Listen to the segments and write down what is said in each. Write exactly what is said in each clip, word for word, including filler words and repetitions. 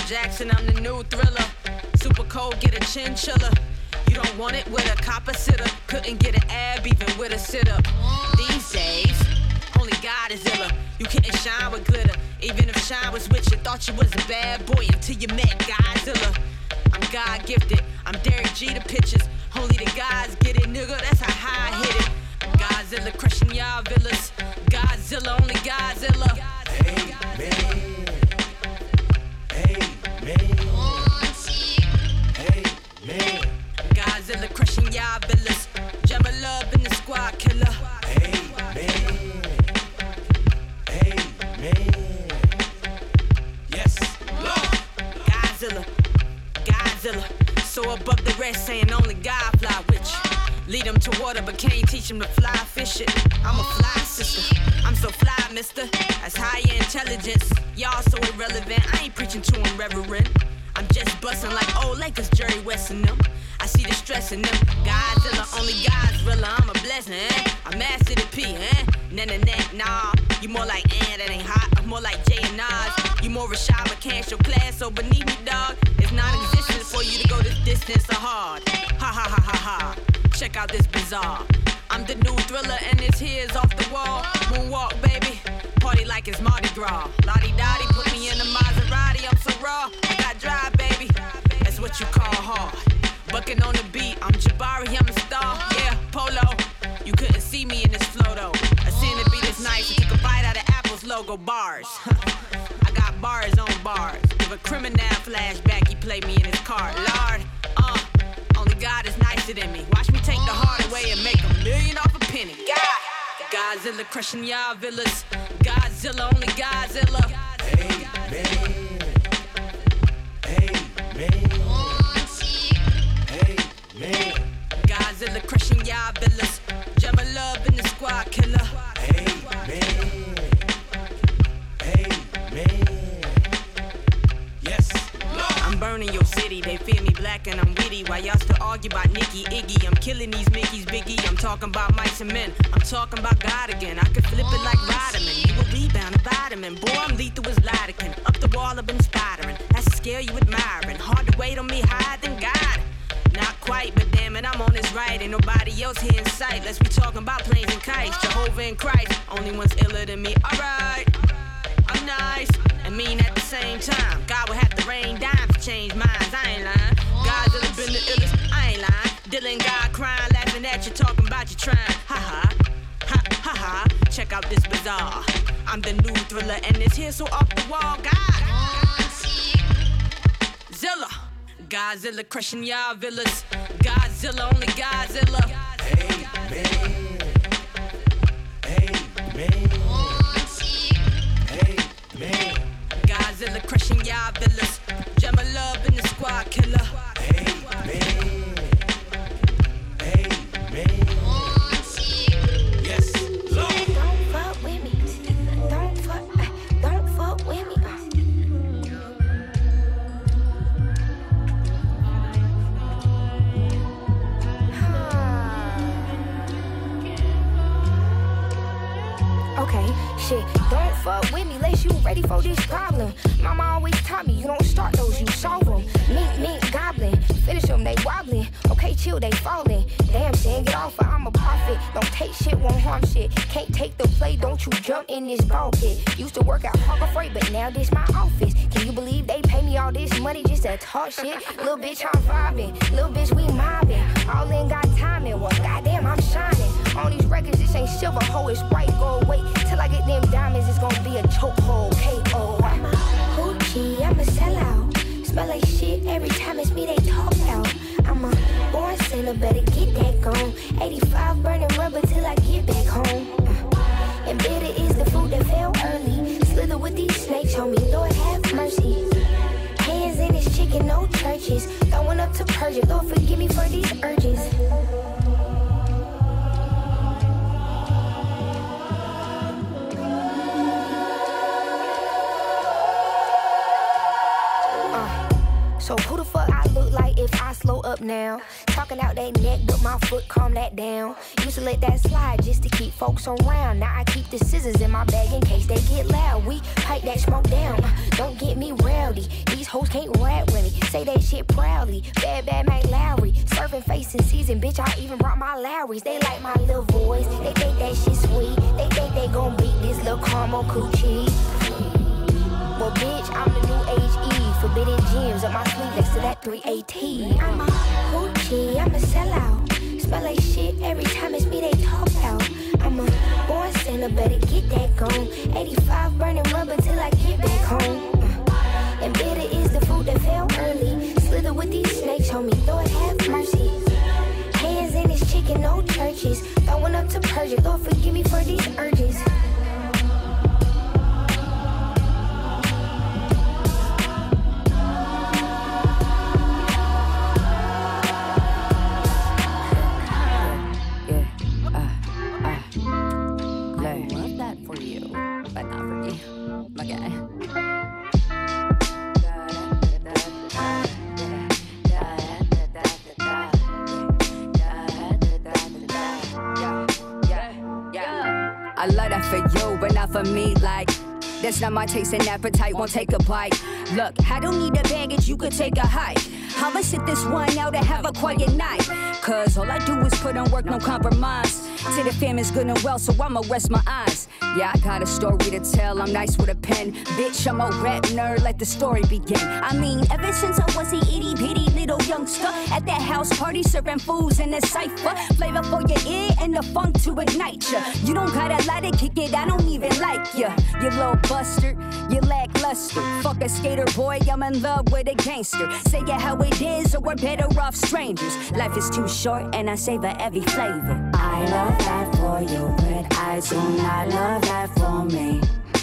Jackson, I'm the new Thriller. Super cold, get a chinchilla. You don't want it with a copper sitter. Couldn't get an ab even with a sit-up. These days, only God is iller. You couldn't shine with glitter. Even if shine was with you, thought you was a bad boy until you met Godzilla. I'm God gifted, I'm Derek G to pitches. Only the guys get it, nigga, that's how high I hit it. Godzilla crushing y'all villas. Godzilla, only Godzilla. Hey, man. Hey, man. Hey, man. Godzilla crushing y'all villas. Gemma Love in the squad killer. Hey, man. Hey, man. Yes, Lord. Godzilla, Godzilla. So above the rest, saying only God fly with you. Lead them to water, but can't teach them to fly fish it. I'm a fly sister. I'm so fly, mister. That's higher intelligence. Y'all so irrelevant. I ain't preaching to them, reverend. I'm just busting like old Lakers, Jerry West and them. I see the stress in them. Godzilla, only God's realer. I'm a blessing, eh? I mastered the P, eh? Nah, nah, nah, nah. You more like, eh, that ain't hot. I'm more like Jay and Nas. You more Rashad, but can't show class. So beneath me, dog, it's non-existent for you to go this distance or hard. Ha, ha, ha, ha, ha. Check out this bizarre. I'm the new Thriller and this here's off the wall. Moonwalk, baby. Party like it's Mardi Gras. Lottie-dottie, put me in the Maserati. I'm so raw. I got drive, baby. That's what you call hard. Bucking on the beat. I'm Jabari, I'm a star. Yeah, Polo. You couldn't see me in this flow, though. I seen the beat is nice. I took a bite out of Apple's logo bars. I got bars on bars. Give a criminal flashback. He played me in his car. Lord, uh. Only God is nicer than me. Watch me take the heart away and make a million off a penny. God! Godzilla crushing y'all villas. Godzilla, only Godzilla. Hey, man. Hey, man. Hey, man. Godzilla crushing y'all villas. Gemma Love in the squad killer. Hey, man. Hey, man. Yes, Lord. I'm burning your city, they fear me black and I'm witty. While y'all still argue about Nicki, Iggy, I'm killing these Mickeys, Biggie. I'm talking about mice and men, I'm talking about God again. I could flip it like Rodman, you a rebound, a vitamin. Boy, I'm lethal as Lidocaine, up the wall I've been spidering. That's a scale you admiring, hard to wait on me higher than God. Not quite, but damn it, I'm on this right. Ain't nobody else here in sight. Let's be talking about planes and kites. Jehovah and Christ, only one's iller than me. Alright, I'm nice and mean at the same time. God will have to rain dimes to change minds. I ain't lying. God's been the illest. I ain't lying. Dylan God crying, laughing at you, talking about you trying. Ha ha, ha ha ha. Check out this bizarre. I'm the new Thriller and it's here so off the wall. God, Zilla. Godzilla crushing y'all villas. Godzilla, only Godzilla. Hey, man. Hey, man. Hey, man. Godzilla crushing y'all villas. Gemma Love in the squad killer. Hey, man. Hey, man. Yes, Lord. Don't fuck with me. Don't fuck. Don't fuck with me. Okay, shit, don't fuck with me unless you ready for this problem. Mama always taught me, you don't start those, you solve them. Mink, mink, goblin, finish them, they wobbling. Okay, chill, they falling. Damn, saying get off, I'm a prophet. Don't take shit, won't harm shit. Can't take the play, don't you jump in this ball pit. Used to work out Harbor Freight, but now this my office. Can you believe they pay me all this money just to talk shit? Little bitch, I'm vibing. Little bitch, we mobbing. All in got timing, well, goddamn, I'm shining. On these records, this ain't silver, hoe, it's bright gold. Wait till I get them diamonds, it's gonna be a chokehold. K O. I'm a hoochie, I'm a sellout. Smell like shit every time it's me they talk out. I'm a born sinner, better get that gone. eighty-five burning rubber till I get back home. Uh, and bitter is the food that fell early. Slither with these snakes, homie, Lord have mercy. Hands in this chicken, no churches. Throwing up to purge it, Lord forgive me for these urges. So who the fuck I look like if I slow up now? Talking out that neck, but my foot calm that down. Used to let that slide just to keep folks around. Now I keep the scissors in my bag in case they get loud. We pipe that smoke down, uh, don't get me rowdy. These hoes can't rap with me. Say that shit proudly. Bad, bad Mike Lowry. Serving face in season, bitch. I even brought my Lowrys. They like my little voice. They think that shit sweet. They think they gon' beat this little caramel coochie. Well, bitch, I'm the new age E. Forbidden gems up my sleeve next to that three A T. I'm a hoochie, I'm a sellout. Smell like shit every time it's me they talk out. I'm a born sinner, better get that gone. eighty-five burning rubber till I get back home. Uh, and bitter is the food that fell early. Slither with these snakes, homie, Lord have mercy. Hands in this chicken, no churches. Throwing up to purge it, Lord forgive me for these urges. I love that for you, but not for me, like that's not my taste and appetite, won't take a bite. Look, I don't need a baggage, you could take a hike. I'ma sit this one out and have a quiet night. Cause all I do is put on work, no compromise. Say the fam is good and well, so I'ma rest my eyes. Yeah, I got a story to tell, I'm nice with a pen. Bitch, I'm a rap nerd, let the story begin. I mean, ever since I was a itty bitty little youngster at that house party serving fools in a cypher. Flavor for your ear and the funk to ignite ya. You don't gotta lie to kick it, I don't even like ya. You little buster, you lackluster. Fuck a skater boy, I'm in love with a gangster. Say it how it is or we're better off strangers. Life is too short and I savor every flavor. I love that for you, but I do not love that for me.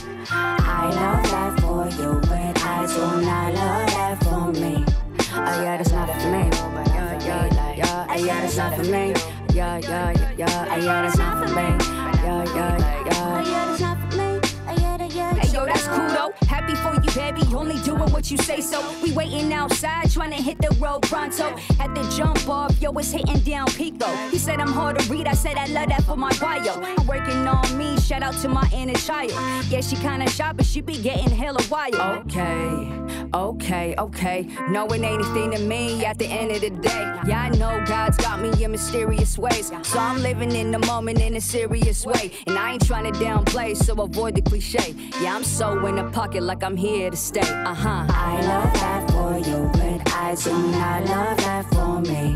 I love that for you, but I do not love that for me. Oh yeah, that's not for me. Yeah, yeah, yeah, yeah, that's not for me. Yeah, yeah, yeah, yeah, yeah, that's not for me. Yeah, yeah, yeah, yeah, that's not for me. Hey yo, that's cool though. Happy for you, baby. Only doing what you say so. We waiting outside, trying to hit the road pronto. Had to jump off, yo, it's hitting down Pico. He said I'm hard to read, I said I love that for my bio. I'm working on me, shout out to my inner child. Yeah, she kinda shy, but she be getting hella wild. Okay, okay, okay. No, it ain't a thing to me at the end of the day. Yeah, I know God's got me in mysterious ways. So I'm living in the moment in a serious way. And I ain't trying to downplay, so avoid the cliche. Yeah, I'm so in the pocket like I'm here to stay. Uh-huh. I love that for you, but I do not love that for me.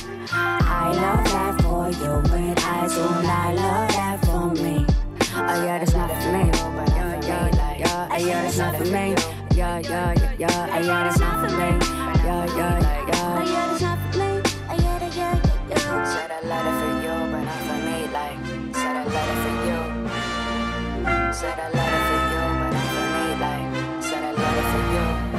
I love that for you, but I do not love that for me. Oh yeah, that's not for me. Yeah, yeah, yeah, yeah, that's not for me. Yeah, yeah, yeah, yeah, yeah, that's not for me. Yeah, yeah, yeah, yeah, that's not for me. Yeah, yeah, yeah, yeah. Said I love it for you, but not for me. Like, said I love it for you. Said I love it for you, but not for me. Like, said I love it for you.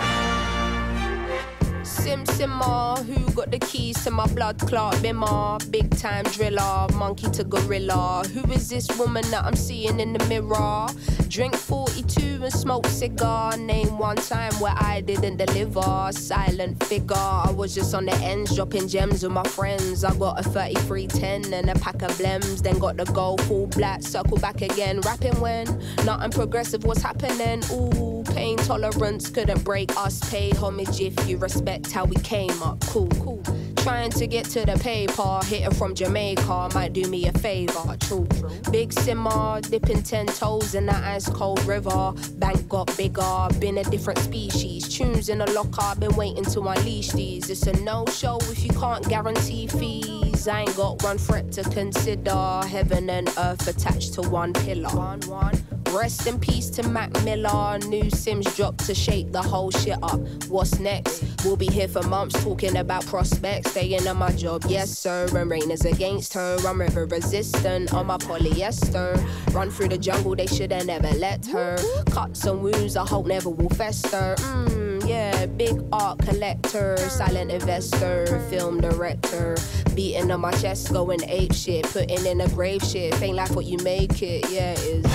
Sim Simmer, who got the keys to my blood clot bimmer? Big time driller, monkey to gorilla. Who is this woman that I'm seeing in the mirror? Drink forty-two and smoke cigar. Name one time where I didn't deliver. Silent figure, I was just on the ends dropping gems with my friends. I got a thirty-three ten and a pack of blems. Then got the gold full black, circle back again. Rapping when nothing progressive was happening. Ooh, pain tolerance couldn't break us. Pay homage if you respect how we came up. Cool, cool. Trying to get to the paper, hitting from Jamaica might do me a favor. True, big simmer, dipping ten toes in that ice cold river. Bank got bigger, been a different species. Tunes in the locker, been waiting to unleash these. It's a no-show if you can't guarantee fees. I ain't got one threat to consider. Heaven and earth attached to one pillar. One, one. Rest in peace to Mac Miller. New Sims dropped to shake the whole shit up. What's next? We'll be here for months talking about prospects. Staying on my job, yes sir. And rain is against her. I'm river resistant on my polyester. Run through the jungle, they shoulda never let her. Cuts and wounds I hope never will fester. Mmm, yeah, big art collector. Silent investor, film director. Beating on my chest, going ape shit. Putting in a grave shit. Ain't like what you make it, yeah it is.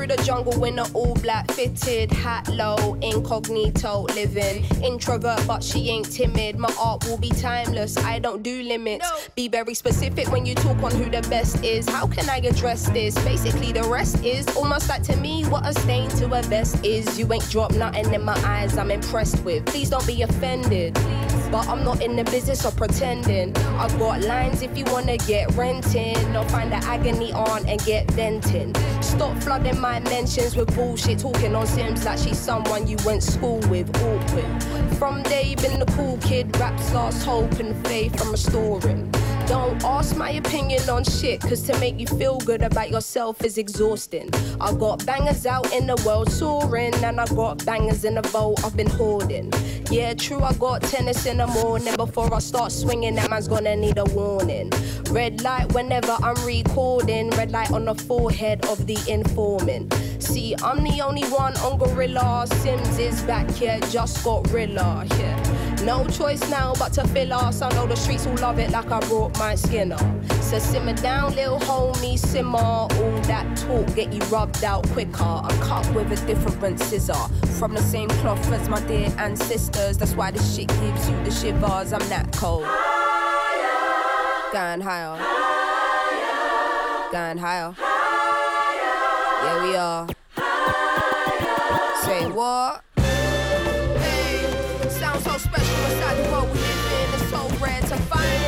through the jungle in an all black fitted hat low, incognito living. Introvert, but she ain't timid. My art will be timeless. I don't do limits. No. Be very specific when you talk on who the best is. How can I address this? Basically, the rest is almost like to me what a stain to a vest is. You ain't dropped nothing in my eyes I'm impressed with. Please don't be offended. But I'm not in the business of pretending. I've got lines if you wanna get renting, or find the agony on and get venting. Stop flooding my mentions with bullshit, talking on Sims like she's someone you went school with. Awkward. From day been the cool kid, raps lost hope and faith I'm restoring. Don't ask my opinion on shit, cause to make you feel good about yourself is exhausting. I got bangers out in the world soaring, and I got bangers in the vault I've been hoarding. Yeah, true, I got tennis in the morning. Before I start swinging, that man's gonna need a warning. Red light whenever I'm recording, red light on the forehead of the informant. See, I'm the only one on Gorilla. Sims is back here, just got Rilla, yeah. No choice now but to fill us. I know the streets will love it like I brought my Skinner. So simmer down, little homie, simmer. All that talk get you rubbed out quicker. I'm cut with a different scissor, from the same cloth as my dear ancestors. That's why this shit gives you the shivers. I'm that cold. Higher. Going higher. Higher. Going higher. Higher. Yeah, we are. Higher. Say what? Hey, sounds so special inside the world we live in. It's so rare to find.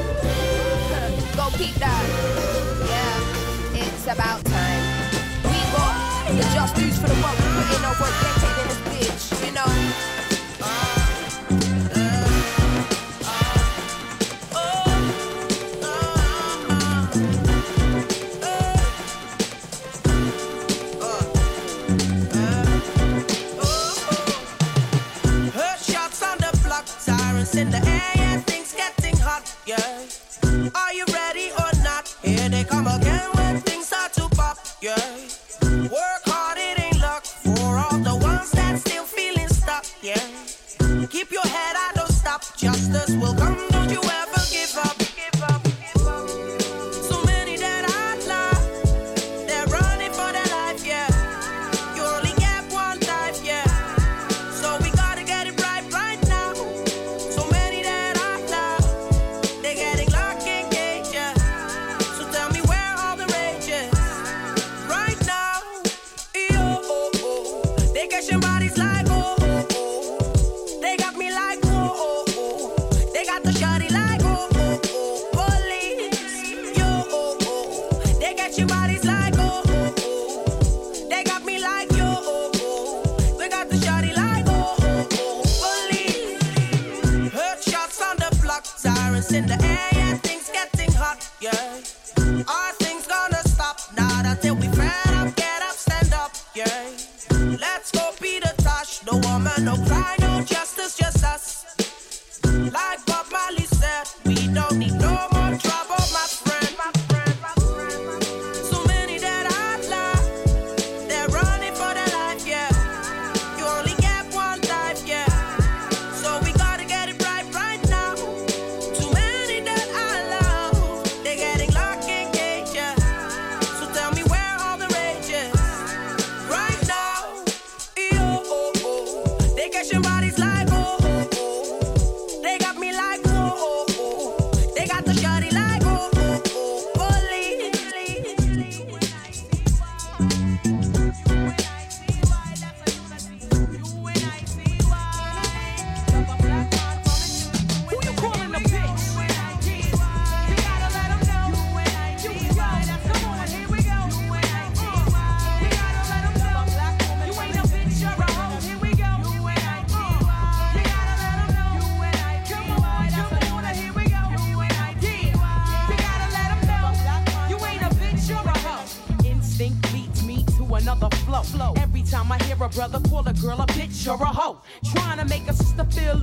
Go peep that. Yeah, it's about time. We got the just dudes for the work we put in over a decade in this bitch, you know. In the air, yeah, things getting hot, yeah. Are you ready or not? Here they come again when things start to pop, yeah. Work hard, it ain't luck for all the ones that still feeling stuck, yeah. Keep your head out, don't stop. Justice will come, don't you ever give up. Give up, give up. So many that outlaw, they're running for their life, yeah. You only get one life, yeah. So we gotta get it right, right now. Bodies like oh, oh, oh. They got me like oh, oh, oh. They got the shawty like oh, oh, oh. Police, yo, oh, oh. They get your bodies like oh, oh, oh. They got me like yo, oh, oh. They got the shawty like oh, oh, oh. Police, heard shots on the block, sirens in the air, yeah, things getting hot, yeah. Are things gonna stop? Not until we fed up, get up, stand up, yeah. Let's go be the Tosh. No woman, no cry, no justice, just us. Like Bob Marley said, we don't need no more trouble, my friend. My friend, my friend. So many that outlaw, they're running for their life, yeah. You only get one life, yeah. So we gotta get it right, right now. Too many that outlaw, they're getting locked in cage, yeah. So tell me where all the rage is. Right now. They get your bodies like oh, oh, oh. They got me like oh, oh, oh. They got the shawty like oh, oh, oh. Police. Who you calling a bitch? You gotta let them know. Come on, here we go. You gotta let them know. You ain't a bitch, you're a hoe. Here we go. Another flow. flow. Every time I hear a brother call a girl a bitch or a hoe, trying to make a sister feel low.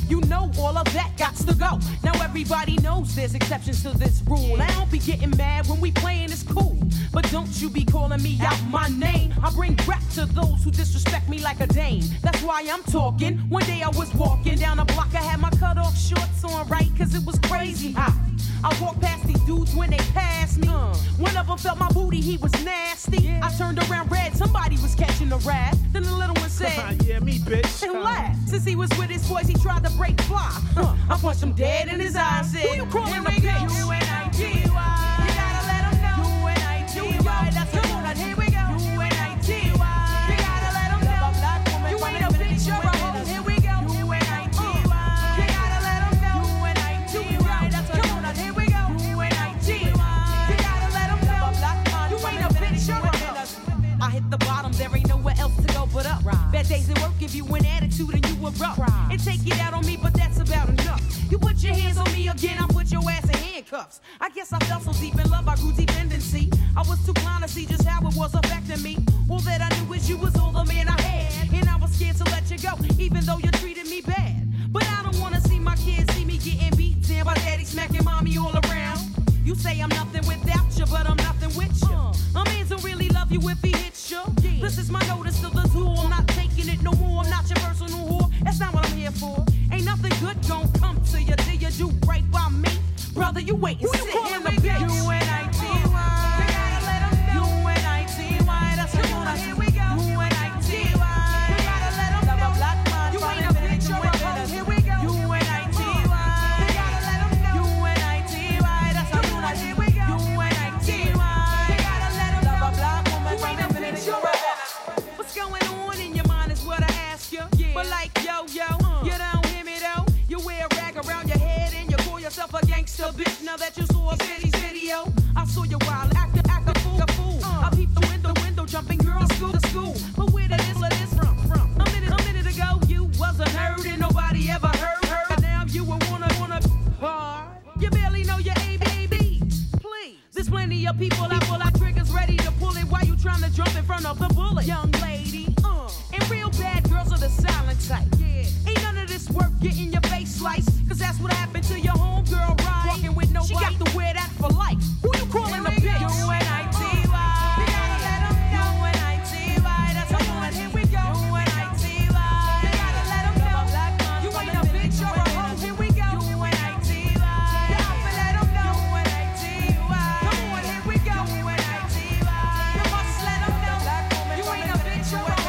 You know all of that gots to go. Now everybody knows there's exceptions to this rule. I don't be getting mad when we playing, it's cool. But don't you be calling me out my name. I bring rap to those who disrespect me like a dame. That's why I'm talking. One day I was walking down a block, I had my cut off shorts on, right? Cause it was crazy hot. I walked past these dudes when they passed me. Uh. One of them felt my booty, he was nasty. Yeah. I turned around red, somebody was catching a rat. Then the little one said, yeah, me, bitch. And laughed. Since he was with his boys, he tried to break fly. Huh. I punched him dead in his eyes. Said, who you calling a bitch? U N I T Y. You gotta let him know. U N I T Y. That's the one. Here we go. U N I T Y. You gotta let him know. You ain't a bitch, you're a hoe. Here we go. U N I T Y. You gotta let him know. U N I T Y. That's the one. Here we go. U N I T Y. You gotta let him know. You ain't a bitch, you're a hoe. I hit the bottom, there ain't nowhere else to go but up. Bad days at work give you an attitude and you erupt. And take it out on me, but that's about enough. You put your hands on me again, I put your ass in handcuffs. I guess I felt so deep in love, I grew dependency. I was too blind to see just how it was affecting me. All that I knew is you was all the man I had. And I was scared to let you go, even though you treated me bad. But I don't wanna see my kids see me getting beat down by daddy smacking mommy all around. You say I'm nothing without you, but I'm nothing with you. Uh, a man don't really love you if he hits you. Yeah. This is my notice to the zoo. I'm not taking it no more. I'm not your personal whore. That's not what I'm here for. Ain't nothing good gon' come to you till you do right by me. Brother, you wait and sit in the bitch. U N I T Y. You gotta let him know. U N I T Y. That's the one. Here we go. U N I T Y. You gotta let him know. You ain't a bitch, you're a hoe. Here we go. U N I T Y. You gotta let him know. U N I T Y. That's the one. Here we go. U N I T Y. You gotta let him know. You ain't a bitch, you're a hoe. What's going on in your mind is what I ask you. But like yo yo, you don't hear me though. You wear a rag around your head and you call yourself a gangster bitch. Now that you saw a City's video, I saw you wild act act a fool. A fool. I peeped the window window jumping girl school to school. But where did this where this from? From a minute a minute ago you was a nerd and nobody ever heard her. But now you a wanna wanna hard. You barely know your A B B. Please, there's plenty of people out pull out triggers ready to pull it while you trying to jump in front of the bullet, young lady. Uh, and real bad girls are the silent type. Yeah, ain't none of this worth getting your face sliced. Cause that's what happened to your homegirl, right? Walking with nobody. She got to wear that for life. Who you calling a bitch? U N I T Y. You gotta let them know. U N I T Y. That's the one. Here we go. U N I T Y. You gotta let them know. You ain't a bitch, you're a hoe. Here we go. U N I T Y. You gotta let them know. U N I T Y. Come on, here we go. U N I T Y. You must let them know. You ain't a bitch, you're a hoe.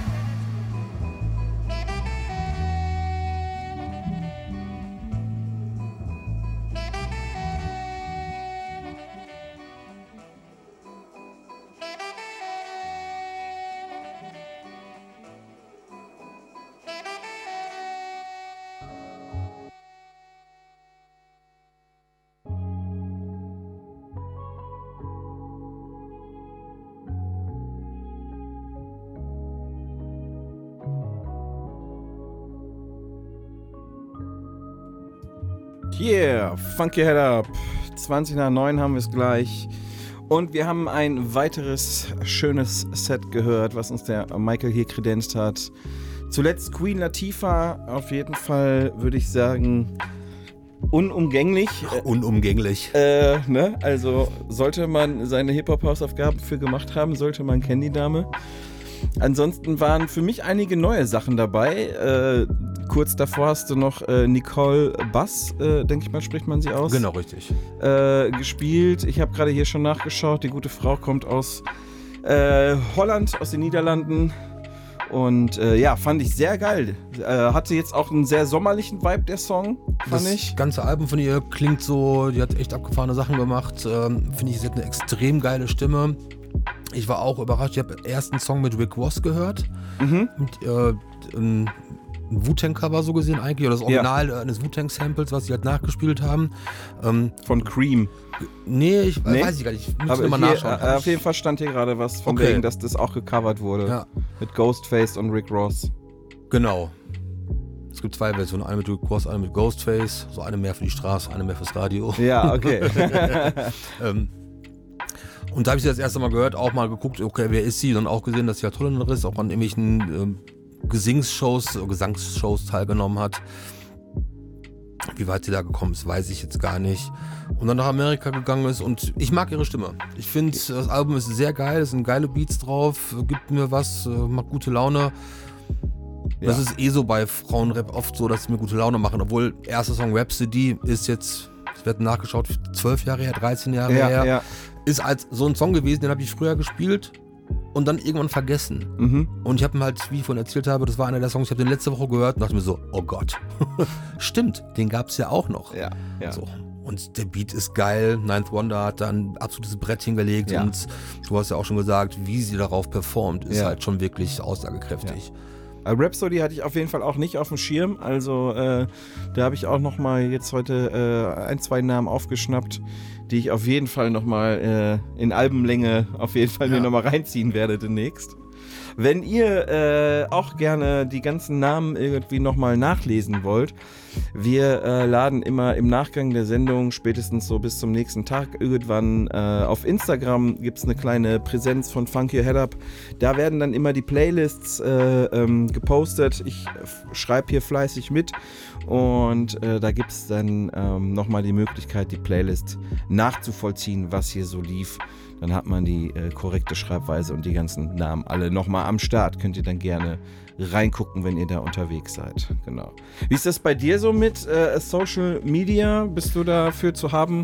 Yeah, Funk Your Head Up. zwanzig nach neun haben wir es gleich. Und wir haben ein weiteres schönes Set gehört, was uns der Michael hier kredenzt hat. Zuletzt Queen Latifah, auf jeden Fall würde ich sagen, unumgänglich. Ach, unumgänglich. Äh, ne? Also sollte man seine Hip-Hop-Hausaufgaben für gemacht haben, sollte man kennen, die Dame. Ansonsten waren für mich einige neue Sachen dabei. Äh, kurz davor hast du noch äh, Nicole Bass, äh, denke ich mal, spricht man sie aus. Genau, richtig. Äh, gespielt. Ich habe gerade hier schon nachgeschaut. Die gute Frau kommt aus äh, Holland, aus den Niederlanden. Und äh, ja, fand ich sehr geil. Äh, hatte jetzt auch einen sehr sommerlichen Vibe, der Song, fand das ich. Das ganze Album von ihr klingt so, die hat echt abgefahrene Sachen gemacht. Ähm, Finde ich, sie hat eine extrem geile Stimme. Ich war auch überrascht, ich habe erst einen Song mit Rick Ross gehört. Mhm. Mit, äh, ein Wu-Tang-Cover so gesehen eigentlich, oder das Original ja. eines Wu-Tang-Samples, was sie halt nachgespielt haben. Ähm, von Cream. Nee, ich nee? weiß ich gar nicht. Ich muss Aber mal hier, nachschauen. Äh, auf jeden Fall stand hier gerade was von okay. wegen, dass das auch gecovert wurde. Ja. Mit Ghostface und Rick Ross. Genau. Es gibt zwei Versionen, eine mit Rick Ross, eine mit Ghostface. So eine mehr für die Straße, eine mehr fürs Radio. Ja, okay. ähm, und da habe ich sie das erste Mal gehört, auch mal geguckt, okay, wer ist sie? Und auch gesehen, dass sie ja Holländerin ist, auch an irgendwelchen ähm, Gesingsshows, Gesangsshows teilgenommen hat. Wie weit sie da gekommen ist, weiß ich jetzt gar nicht. Und dann nach Amerika gegangen ist und ich mag ihre Stimme. Ich finde, das Album ist sehr geil, es sind geile Beats drauf, gibt mir was, macht gute Laune. Das ja. ist eh so bei Frauenrap oft so, dass sie mir gute Laune machen. Obwohl, erster Song Rhapsody ist jetzt, es wird nachgeschaut, zwölf Jahre her, dreizehn Jahre ja, her. Ja. Ist als so ein Song gewesen, den habe ich früher gespielt und dann irgendwann vergessen. Mhm. Und ich habe ihn halt, wie ich vorhin erzählt habe, das war einer der Songs, ich habe den letzte Woche gehört und dachte mir so, oh Gott. Stimmt, den gab es ja auch noch. Ja, ja. So. Und der Beat ist geil. Ninth Wonder hat da ein absolutes Brett hingelegt. Ja. Und du hast ja auch schon gesagt, wie sie darauf performt, ist ja. halt schon wirklich aussagekräftig. Ja. Rhapsody hatte ich auf jeden Fall auch nicht auf dem Schirm. Also äh, da habe ich auch noch mal jetzt heute äh, ein, zwei Namen aufgeschnappt, die ich auf jeden Fall noch mal äh, in Albenlänge auf jeden Fall ja. mir noch mal reinziehen werde demnächst. Wenn ihr äh, auch gerne die ganzen Namen irgendwie nochmal nachlesen wollt, wir äh, laden immer im Nachgang der Sendung, spätestens so bis zum nächsten Tag irgendwann, äh, auf Instagram gibt es eine kleine Präsenz von Funk Your Head Up. Da werden dann immer die Playlists äh, ähm, gepostet. Ich äh, schreibe hier fleißig mit und äh, da gibt es dann ähm, nochmal die Möglichkeit, die Playlist nachzuvollziehen, was hier so lief. Dann hat man die äh, korrekte Schreibweise und die ganzen Namen alle nochmal am Start. Könnt ihr dann gerne reingucken, wenn ihr da unterwegs seid. Genau. Wie ist das bei dir so mit äh, Social Media? Bist du dafür zu haben?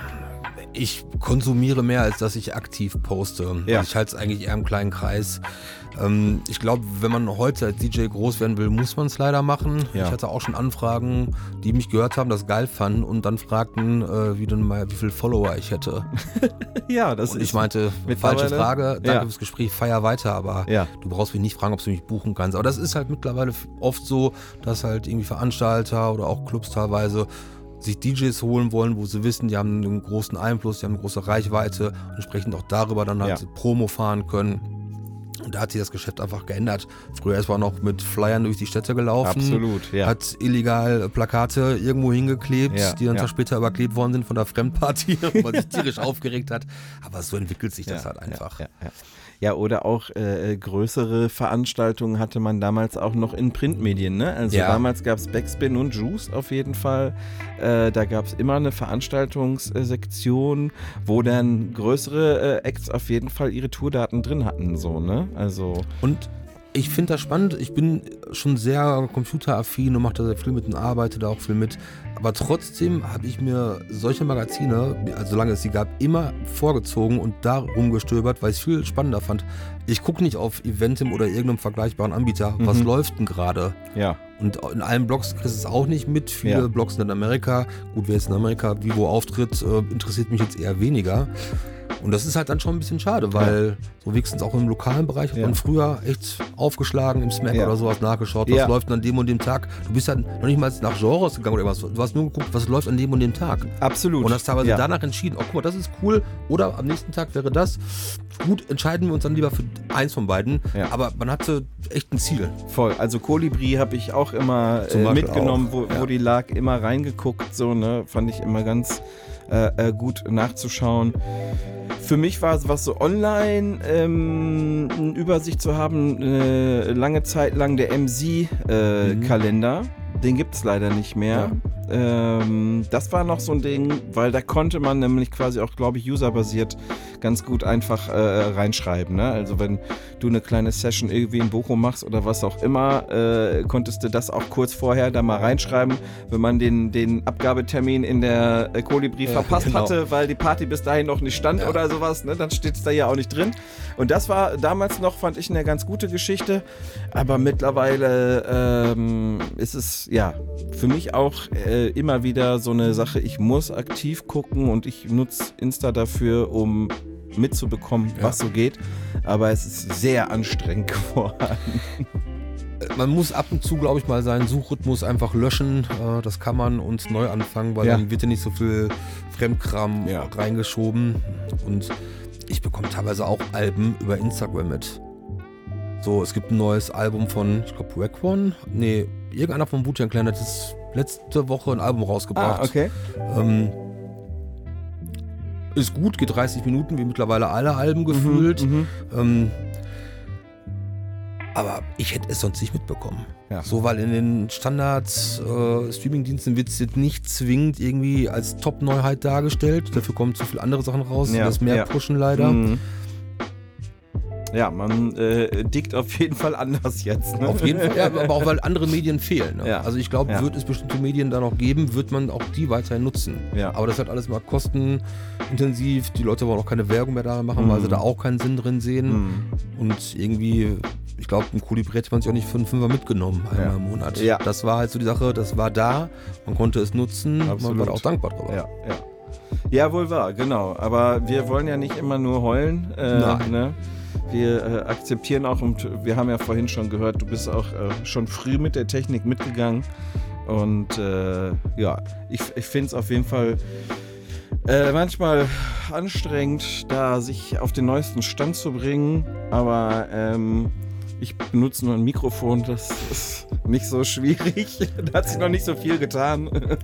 Ich konsumiere mehr, als dass ich aktiv poste. Ja. Also ich halte es eigentlich eher im kleinen Kreis. Ähm, ich glaube, wenn man heute als D J groß werden will, muss man es leider machen. Ja. Ich hatte auch schon Anfragen, die mich gehört haben, das geil fanden und dann fragten, äh, wie denn mal, wie viele Follower ich hätte. Ja, das und ist ich meinte, falsche Frage, danke ja. fürs Gespräch, feier weiter, aber ja. du brauchst mich nicht fragen, ob du mich buchen kannst. Aber das ist halt mittlerweile oft so, dass halt irgendwie Veranstalter oder auch Clubs teilweise sich D Js holen wollen, wo sie wissen, die haben einen großen Einfluss, die haben eine große Reichweite und entsprechend auch darüber dann halt ja. Promo fahren können. Und da hat sich das Geschäft einfach geändert. Früher ist man noch mit Flyern durch die Städte gelaufen. Absolut, ja. Hat illegal Plakate irgendwo hingeklebt, ja, die dann ja. später überklebt worden sind von der Fremdparty, wo man sich tierisch aufgeregt hat. Aber so entwickelt sich das ja, halt einfach. Ja, ja, ja. Ja, oder auch äh, größere Veranstaltungen hatte man damals auch noch in Printmedien, ne? Also ja. damals gab es Backspin und Juice auf jeden Fall. Äh, da gab es immer eine Veranstaltungssektion, wo dann größere äh, Acts auf jeden Fall ihre Tourdaten drin hatten, so, ne? Also. Und ich finde das spannend. Ich bin schon sehr computeraffin und mache da sehr viel mit und arbeite da auch viel mit. Aber trotzdem habe ich mir solche Magazine, also solange es sie gab, immer vorgezogen und da rumgestöbert, weil ich es viel spannender fand. Ich gucke nicht auf Eventim oder irgendeinem vergleichbaren Anbieter, mhm. was läuft denn gerade? Ja. Und in allen Blogs kriegst du es auch nicht mit. Viele ja. Blogs sind in Amerika. Gut, wer jetzt in Amerika Vivo auftritt, äh, interessiert mich jetzt eher weniger. Und das ist halt dann schon ein bisschen schade, weil ja. so wenigstens auch im lokalen Bereich hat ja. man früher echt aufgeschlagen im Smack ja. oder sowas nachgeschaut, was ja. läuft an dem und dem Tag. Du bist halt noch nicht mal nach Genres gegangen oder irgendwas. Du hast nur geguckt, was läuft an dem und dem Tag. Absolut. Und hast teilweise ja. danach entschieden, oh guck mal, das ist cool oder am nächsten Tag wäre das. Gut, entscheiden wir uns dann lieber für eins von beiden. Ja. Aber man hatte echt ein Ziel. Voll. Also Kolibri habe ich auch immer äh, mitgenommen, wo, ja. wo die lag, immer reingeguckt. So, ne? Fand ich immer ganz äh, äh, gut nachzuschauen. Für mich war es was so online, ähm, eine Übersicht zu haben, äh, lange Zeit lang der M Z-Kalender. Äh, mhm. Den gibt es leider nicht mehr. Ja. Ähm, das war noch so ein Ding, weil da konnte man nämlich quasi auch, glaube ich, userbasiert ganz gut einfach äh, reinschreiben. Ne? Also wenn du eine kleine Session irgendwie in Bochum machst oder was auch immer, äh, konntest du das auch kurz vorher da mal reinschreiben, wenn man den, den Abgabetermin in der äh, Kolibri ja, verpasst genau. hatte, weil die Party bis dahin noch nicht stand ja. oder sowas, ne? Dann steht es da ja auch nicht drin. Und das war damals noch, fand ich, eine ganz gute Geschichte, aber mittlerweile ähm, ist es ja für mich auch äh, immer wieder so eine Sache, ich muss aktiv gucken und ich nutze Insta dafür, um mitzubekommen, ja. was so geht, aber es ist sehr anstrengend geworden. Man muss ab und zu, glaube ich, mal seinen Suchrhythmus einfach löschen, das kann man, und neu anfangen, weil ja. dann wird ja nicht so viel Fremdkram ja. reingeschoben, und ich bekomme teilweise auch Alben über Instagram mit. So, es gibt ein neues Album von, ich glaube, Wack One, nee, irgendeiner von Wu-Tang Clan hat jetzt letzte Woche ein Album rausgebracht. Ah, okay. Ähm, ist gut, geht dreißig Minuten, wie mittlerweile alle Alben gefühlt. Mhm, ähm, aber ich hätte es sonst nicht mitbekommen. Ja. So, weil in den Standard-Streaming-Diensten wird es jetzt nicht zwingend irgendwie als Top-Neuheit dargestellt. Dafür kommen zu viele andere Sachen raus, die Ja, das mehr ja. pushen leider. Mhm. Ja, man äh, dickt auf jeden Fall anders jetzt. Ne? Auf jeden Fall, ja, aber auch weil andere Medien fehlen. Ne? Ja. Also ich glaube, Ja. wird es bestimmte Medien da noch geben, wird man auch die weiterhin nutzen. Ja. Aber das ist halt alles mal kostenintensiv. Die Leute wollen auch keine Werbung mehr da machen, Mhm. weil sie da auch keinen Sinn drin sehen. Mhm. Und irgendwie, ich glaube, ein Kolibri hätte man sich auch nicht für einen Fünfer mitgenommen, einmal Ja. im Monat. Ja. Das war halt so die Sache, das war da, man konnte es nutzen, Absolut. man war da auch dankbar drüber. Ja, ja. Ja, wohl wahr, genau. Aber wir wollen ja nicht immer nur heulen. Äh, Nein. Ne? Wir äh, akzeptieren auch, und wir haben ja vorhin schon gehört, du bist auch äh, schon früh mit der Technik mitgegangen. Und äh, ja, ich, ich finde es auf jeden Fall äh, manchmal anstrengend, da sich auf den neuesten Stand zu bringen. Aber ähm, ich benutze nur ein Mikrofon, das ist nicht so schwierig. Da hat sich noch nicht so viel getan.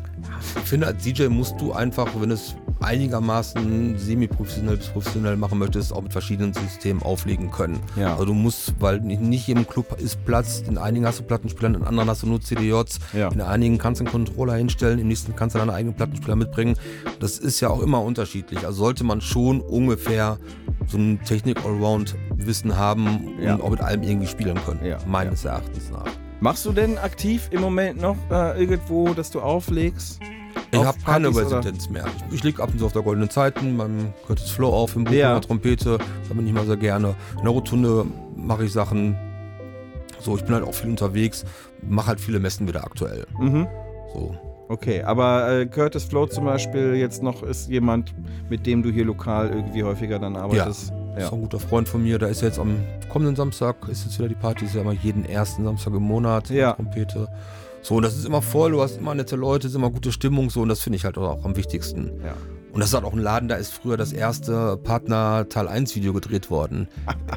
Ich finde, als D J musst du einfach, wenn es einigermaßen semi-professionell bis professionell machen möchtest, auch mit verschiedenen Systemen auflegen können. Ja. Also du musst, weil nicht, nicht jedem Club ist Platz, in einigen hast du Plattenspieler, in anderen hast du nur C D Js, Ja. in einigen kannst du einen Controller hinstellen, im nächsten kannst du deinen eigenen Plattenspieler mitbringen. Das ist ja auch immer unterschiedlich. Also sollte man schon ungefähr so ein Technik-Allround-Wissen haben Ja. und auch mit allem irgendwie spielen können, Ja. meines Erachtens nach. Machst du denn aktiv im Moment noch äh, irgendwo, dass du auflegst? Ich Auf habe keine Partys, oder? Residenz mehr. Ich, ich lege ab und zu auf der Goldenen Zeiten, beim Curtis Flow auf, im Buch Ja. in der Trompete, da bin ich mal sehr gerne. In der Rotunde mache ich Sachen. So, ich bin halt auch viel unterwegs, mache halt viele Messen wieder aktuell. Mhm. So. Okay, aber äh, Curtis Flow zum Beispiel jetzt noch ist jemand, mit dem du hier lokal irgendwie häufiger dann arbeitest. Ist auch ein guter Freund von mir, da ist jetzt am kommenden Samstag, ist jetzt wieder die Party, ist ja immer jeden ersten Samstag im Monat, Ja. Trompete. So, und das ist immer voll, du hast immer nette Leute, es ist immer gute Stimmung, so, und das finde ich halt auch am wichtigsten. Ja. Und das ist halt auch ein Laden, da ist früher das erste Partner Teil eins Video gedreht worden.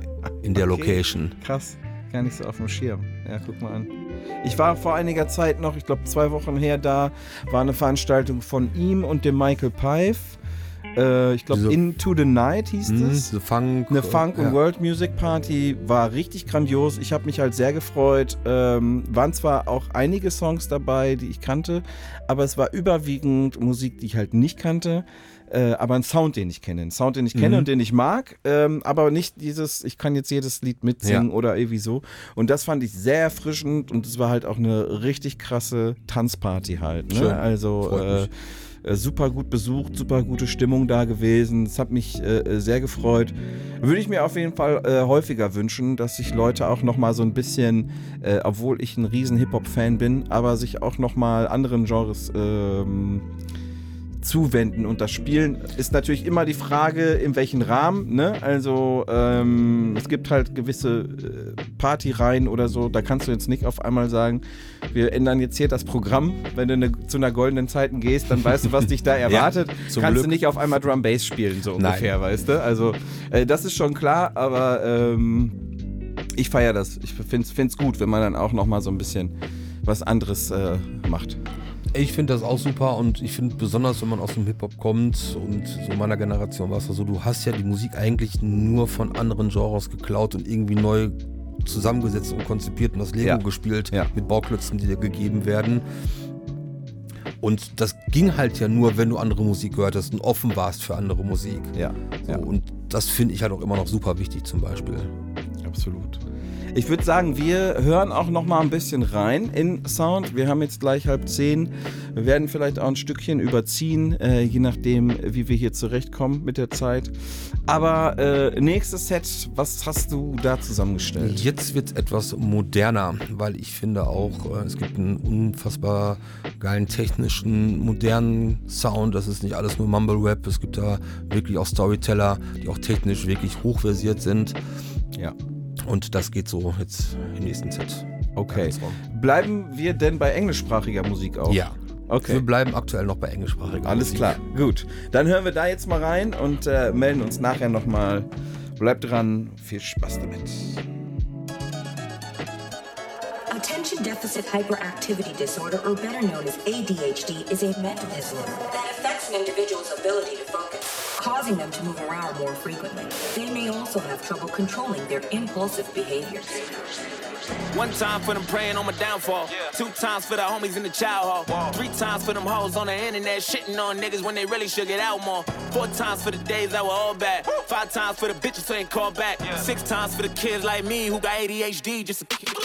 In der Okay. Location. Krass, gar nicht so auf dem Schirm. Ja, guck mal an. Ich war vor einiger Zeit noch, ich glaube zwei Wochen her, da war eine Veranstaltung von ihm und dem Michael Pive. Äh, ich glaube Diese- Into the Night hieß Mhm, es. diese Funk. Eine Funk- und ja. World Music Party, war richtig grandios. Ich habe mich halt sehr gefreut. Ähm, waren zwar auch einige Songs dabei, die ich kannte, aber es war überwiegend Musik, die ich halt nicht kannte. Äh, aber ein Sound, den ich kenne. Ein Sound, den ich kenne Mhm. und den ich mag. Ähm, aber nicht dieses, ich kann jetzt jedes Lied mitsingen Ja. oder irgendwie so. Und das fand ich sehr erfrischend und es war halt auch eine richtig krasse Tanzparty halt. Ne? Schön. Also Freut äh, mich. äh, super gut besucht, super gute Stimmung da gewesen. Es hat mich äh, sehr gefreut. Würde ich mir auf jeden Fall äh, häufiger wünschen, dass sich Leute auch nochmal so ein bisschen, äh, obwohl ich ein riesen Hip-Hop-Fan bin, aber sich auch nochmal anderen Genres ähm, zuwenden und das Spielen ist natürlich immer die Frage, in welchem Rahmen, ne? Also ähm, es gibt halt gewisse äh, Partyreihen oder so, da kannst du jetzt nicht auf einmal sagen, wir ändern jetzt hier das Programm, wenn du ne, zu einer goldenen Zeit gehst, dann weißt du, was dich da erwartet. zum Kannst Glück. du nicht auf einmal Drum Bass spielen, so Nein. ungefähr, weißt du? Also äh, das ist schon klar, aber ähm, ich feiere das. Ich finde es gut, wenn man dann auch nochmal so ein bisschen was anderes äh, macht. Ich finde das auch super und ich finde besonders, wenn man aus dem Hip-Hop kommt und so meiner Generation war es so, du hast ja die Musik eigentlich nur von anderen Genres geklaut und irgendwie neu zusammengesetzt und konzipiert und das Lego Ja. gespielt Ja. mit Bauklötzen, die dir gegeben werden. Und das ging halt ja nur, wenn du andere Musik gehört hast und offen warst für andere Musik. Ja, So, ja. und das finde ich halt auch immer noch super wichtig zum Beispiel. Absolut. Ich würde sagen, wir hören auch noch mal ein bisschen rein in Sound. Wir haben jetzt gleich halb zehn. Wir werden vielleicht auch ein Stückchen überziehen, äh, je nachdem, wie wir hier zurechtkommen mit der Zeit. Aber äh, nächstes Set, was hast du da zusammengestellt? Jetzt wird es etwas moderner, weil ich finde auch, äh, es gibt einen unfassbar geilen technischen, modernen Sound. Das ist nicht alles nur Mumble Rap. Es gibt da wirklich auch Storyteller, die auch technisch wirklich hochversiert sind. Ja. Und das geht so jetzt im nächsten Set. Okay. Bleiben wir denn bei englischsprachiger Musik auch? Ja. Okay. Wir bleiben aktuell noch bei englischsprachiger Alles Musik. klar, gut. Dann hören wir da jetzt mal rein und äh, melden uns nachher nochmal. Bleibt dran, viel Spaß damit. Attention Deficit Hyperactivity Disorder, or better known as A D H D, is a mental disorder that affects an individual's ability to focus, causing them to move around more frequently. They may also have trouble controlling their impulsive behaviors. One time for them praying on my downfall. Yeah. Two times for the homies in the child hall. Whoa. Three times for them hoes on the internet shitting on niggas when they really should get out more. Four times for the days that were all bad. Woo. Five times for the bitches who ain't called back. Yeah. Six times for the kids like me who got A D H D just to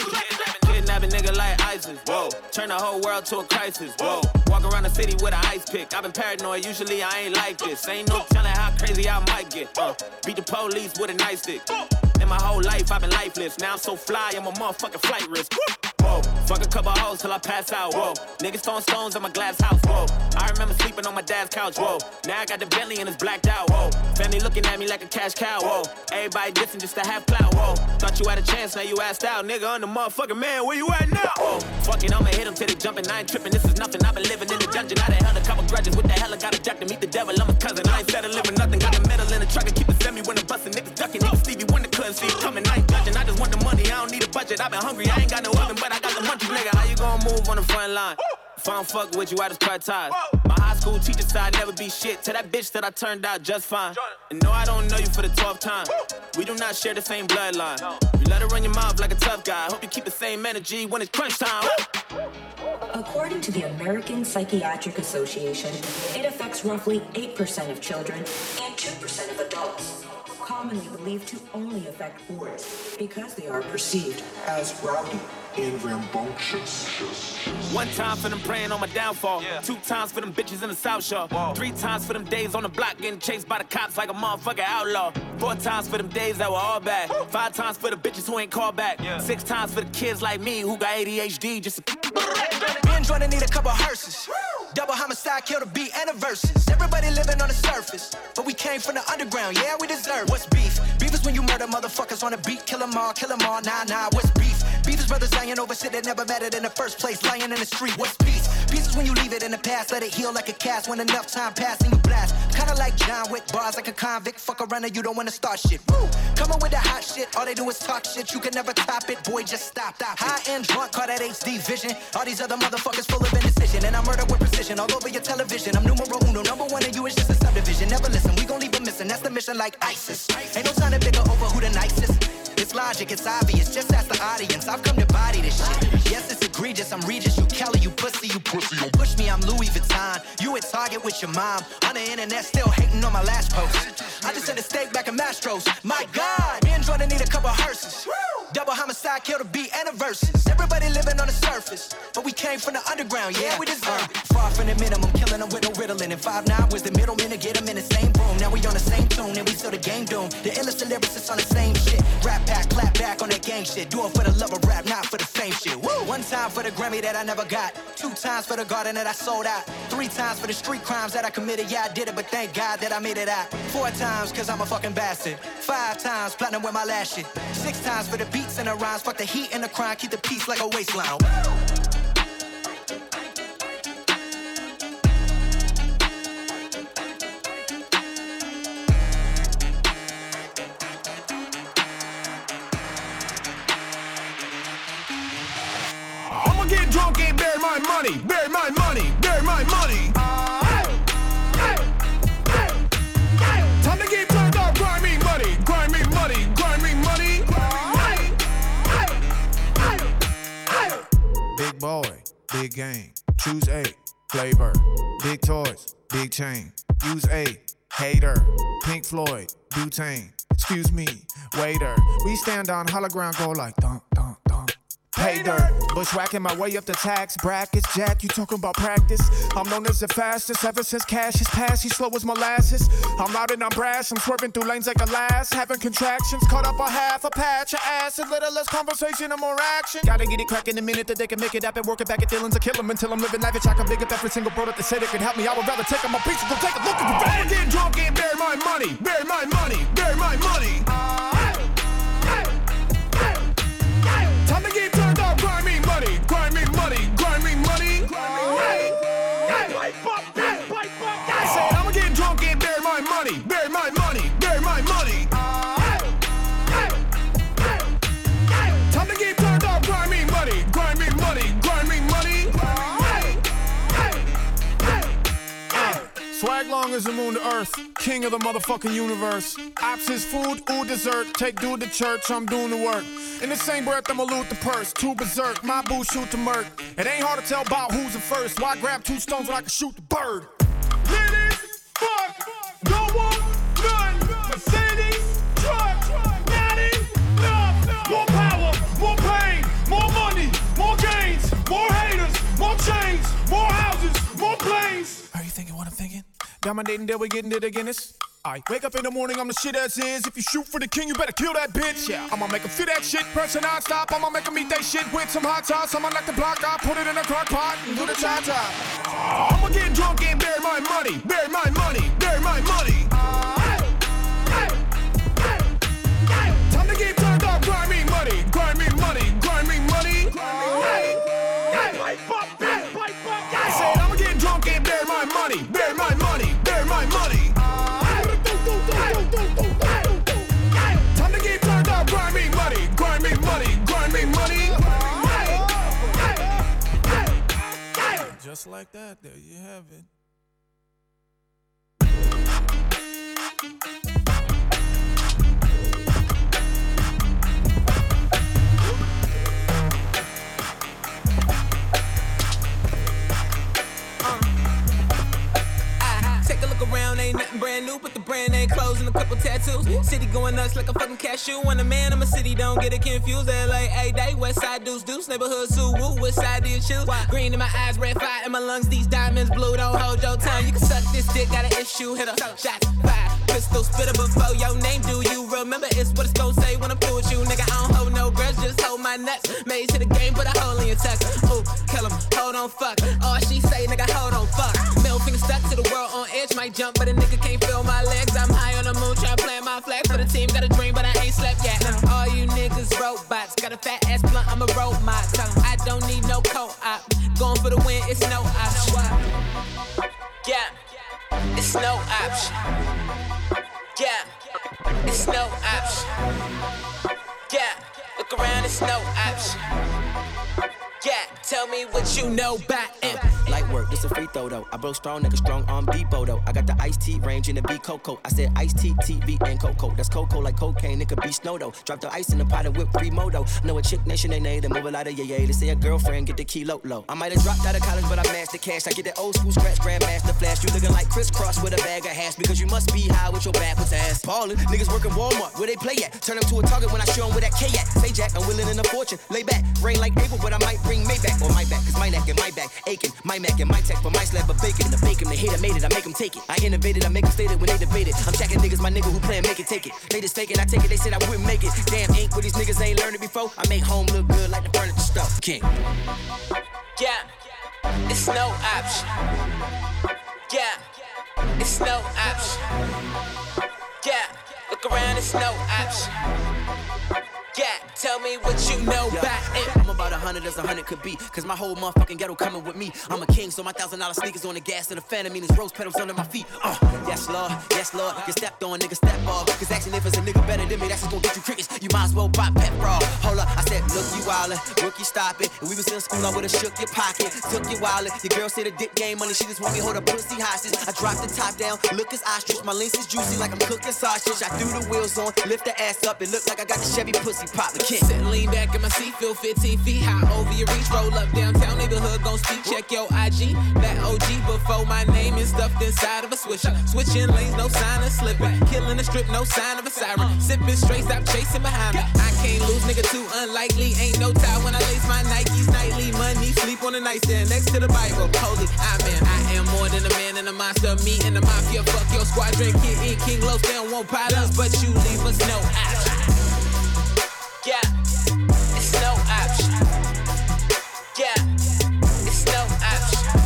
kidnap a nigga like ISIS. Whoa. Turn the whole world to a crisis. Whoa. Walk around the city with an ice pick. I've been paranoid, usually I ain't like this. Ain't no telling how crazy I might get. Uh, beat the police with a nightstick. In my whole life, I've been lifeless. Now I'm so fly, I'm a motherfucking flight risk. Whoa, fuck a couple hoes till I pass out. Whoa, niggas throwing stones at my glass house. Whoa, I remember sleeping on my dad's couch. Whoa, now I got the Bentley and it's blacked out. Whoa, family looking at me like a cash cow. Whoa, everybody dissing just to have clout. Whoa, thought you had a chance, now you asked out. Nigga, I'm the motherfucking man, where you at now? Whoa, fuck it, I'ma hit him till they jumping. I ain't tripping, this is nothing. I've been living in the dungeon. I done held a couple grudges. What the hell I got a jack to meet the devil? I'm a cousin. I ain't settling with nothing. Got a medal in the truck and keep it semi when I'm busting. Niggas ducking, niggas Stevie Wonder couldn't see it coming. I ain't judging, I just want the money. I don't need a budget. I've been hungry, I ain't got no oven, but I got the munchies, nigga. How you gonna move on the front line? If I don't fuck with you, I just cut ties. My high school teacher said I'd never be shit. To that bitch that I turned out just fine. And no, I don't know you for the twelfth time. We do not share the same bloodline. You let her run your mouth like a tough guy. Hope you keep the same energy when it's crunch time. According to the American Psychiatric Association, it affects roughly eight percent of children and two percent of adults. Commonly believed to only affect boys because they are perceived as rowdy and rambunctious. One time for them praying on my downfall. Yeah. Two times for them bitches in the South Shore. Whoa. Three times for them days on the block getting chased by the cops like a motherfucking outlaw. Four times for them days that were all bad. Woo. Five times for the bitches who ain't called back. Yeah. Six times for the kids like me who got A D H D just to... Me and Jordan need a couple hearses. Double homicide, kill the beat and the verses. Everybody living on the surface, but we came from the underground, yeah, we deserve. What's beef? Beef is when you murder motherfuckers on the beat. Kill them all, kill them all, nah, nah, what's beef? Beef is brothers lying over shit that never mattered in the first place. Lying in the street, what's peace? Peace is when you leave it in the past, let it heal like a cast. When enough time passed and you blast. Kinda like John Wick, bars like a convict. Fuck around and you don't wanna start shit. Woo! Coming with the hot shit, all they do is talk shit. You can never top it, boy, just stop, stop. High end drunk, call that H D vision. All these other motherfuckers full of indecision. And I murder with precision all over your television. I'm numero uno, number one, and you is just a subdivision. Never listen, we gon' leave them missing. That's the mission, like ISIS. Ain't no time to bigger over who the nicest. It's logic, it's obvious. Just ask the audience. I've come to body this shit. Yes, it's egregious. I'm Regis, you Kelly, you pussy, you pussy. Don't push me, I'm Louis Vuitton. You at Target with your mom. On the internet, still hating on my last post. I just sent a steak back in Mastro's. My God, me and Jordan need a couple hearses. Double homicide, kill the beat and the verses. Everybody living on the surface, but we came from the underground, yeah, we deserve it. Far from the minimum, killing them with no riddling. And five nine was the middleman to get them in the same room. Now we on the same tune, and we still the game doomed. The illest of lyricists on the same shit. Rap back, clap back on that gang shit. Do it for the love of rap, not for the fame shit. Woo! One time for the Grammy that I never got. Two times for the garden that I sold out. Three times for the street crimes that I committed. Yeah, I did it, but thank God that I made it out. Four times, cause I'm a fucking bastard. Five times, platinum with my last shit. Six times for the beats and the rhymes. Fuck the heat and the crime, keep the peace like a waistline. I'ma get drunk and bury my money, bury my money, bury my money. Uh, hey, hey, hey, hey. Time to get turned up, grind me money, grind me money, grind me money. Uh, hey, hey, hey, hey. Big boy, big game, choose A, flavor. Big toys, big chain, use A, hater. Pink Floyd, butane, excuse me, waiter. We stand on hollow ground, go like dunk, dunk, dunk. Pay dirt, bushwhacking my way up the tax brackets. Jack, you talking about practice? I'm known as the fastest ever since cash is passed. He's slow as molasses. I'm loud and I'm brash. I'm swerving through lanes like a lass. Having contractions, caught up a half a patch of ass. A little less conversation and more action. Gotta get it cracking the minute that they can make it happen. Work it back at Dylan's. I kill him until I'm living life. I can big up every single bro that they said it could help me. I would rather take on my pizza. Go take a look at the bag. I'ma get drunk and bury my money, bury my money, bury my money. Uh, hey, hey, hey, hey. Time to get turned up, grind me money, grind me money, grind me money. Hey, hey, I said I'ma get drunk and bury my money, bury my money, bury my money. Uh, hey, hey, hey, hey. Time to get turned up, grind me money, grind me money, grind me money. Hey, hey, hey, hey. Swag long as the moon to earth, king of the motherfucking universe. Ops is food, ooh dessert, take dude to church, I'm doing the work. In the same breath, I'ma loot the purse, two berserk, my boo shoot the murk. It ain't hard to tell about who's the first, why grab two stones when I can shoot the bird? Ladies, fuck, don't want none, Mercedes, truck, not enough. More power, more pain, more money, more gains, more haters, more chains, more houses, more planes. Are you thinking what I'm thinking? Dominating till we getting to the Guinness. I wake up in the morning, I'm the shit as is. If you shoot for the king, you better kill that bitch. Yeah, I'ma make him feel that shit, pressing non-stop. I'ma make him eat that shit with some hot sauce. I'ma knock the block out, put it in a crock pot, and do the cha-cha. I'ma get drunk and bury my money, bury my money, bury my money. Time to get turned up, grind me money, grind me money, grind me money. I said I'ma get drunk and bury my money, bury my money, bury my money. Time to get turned up, grind me money, grind me money, grind me money. Just like that, there you have it. Around ain't nothing brand new, but the brand ain't clothes and a couple tattoos. City going nuts like a fucking cashew. When a man, I'm a city, don't get it confused. L A, A day, West Side deuce deuce, neighborhood Sue woo. Which side do you choose? Green in my eyes, red fire in my lungs. These diamonds blue, don't hold your tongue. You can suck this dick, got an issue. Hit a shot, fire, pistol, spitter before your name. Do you remember? It's what it's gon' say when I'm through with you, nigga. I don't hold no grudge, just hold my nuts. Made to the game, put a hole in your tuck. Ooh, kill him, hold on, fuck. All she say, nigga, hold on, fuck. Middle finger stuck to the world on edge, might jump, but a nigga can't feel my legs. I'm high on the moon, tryna plant my flag for the team. Got a dream, but I ain't slept yet. All you niggas robots, got a fat ass blunt, I'm a road mod. I don't need no co-op. Going for the win, it's no option. Yeah, it's no option. Yeah, it's no option. Yeah, look around, it's no option. Yeah, tell me what you know about him. Light work, this a free throw though. I broke strong, nigga strong arm depot though. I got the iced tea range in the B Coco. I said iced tea, T V and Coco. That's Coco like cocaine, it could be snow though. Drop the ice in the pot and whip three moto. Know a chick nation they name, they move a lot of yeah yeah. They say a girlfriend get the kilo low. I might have dropped out of college, but I mastered cash. I get that old school scratch, grandmaster flash. You looking like crisscross with a bag of hash because you must be high with your backwards ass. Ballin', niggas working Walmart, where they play at. Turn them to a target when I show them where that K at. Say Jack, I'm willing in a fortune. Lay back, rain like April, but I might bring Maybach or my back. Cause my neck and my back aching, my Mac and my tech for my slab of bacon. The bacon, the hater made it, I make them take it. I innovated, I make them state it when they debate it. I'm checking niggas, my nigga who play make it, take it. They just fake it, I take it, they said I wouldn't make it. Damn, ain't what these niggas ain't learned it before. I make home look good like the furniture stuff. King. Yeah, it's no option. Yeah, it's no option. Yeah, look around, it's no option. Yeah, tell me what you know yeah. about it. I'm about a hundred as a hundred could be. Cause my whole motherfucking ghetto coming with me. I'm a king, so my thousand dollar sneakers on the gas to the phantom means rose petals under my feet. Uh, yes, Lord, yes, Lord. Get stepped on, nigga, step off. Cause asking if it's a nigga better than me, that's just gonna get you crickets. You might as well pop pet fraud. Hold up, I said, look, you wildin', rookie, stop it. And we was in school, I would've shook your pocket. Took your wallet. Your girl said the dick game money, she just want me hold her pussy hostage. I dropped the top down, look as ostrich. My links is juicy like I'm cooking sausage. I threw the wheels on, lift the ass up. It look like I got the Chevy pussy pop. The king. Lean back in my seat, feel fifteen feet high over your reach. Roll up downtown, neighborhood gon' speak. Check your I G, that O G before my name is stuffed inside of a swisher. Switching lanes, no sign of slipping. Killing the strip, no sign of a siren. Sipping straight, stop chasing behind me. I can't lose, nigga, too unlikely. Ain't no tie when I lace my Nikes nightly. Money, sleep on the nightstand next to the Bible. Holy, amen. I am more than a man and a monster. Me and the mafia, fuck your squadron. Kid E, King Los, they don't want pilots, but you leave us no option. Yeah. It's no option. Yeah, it's no option.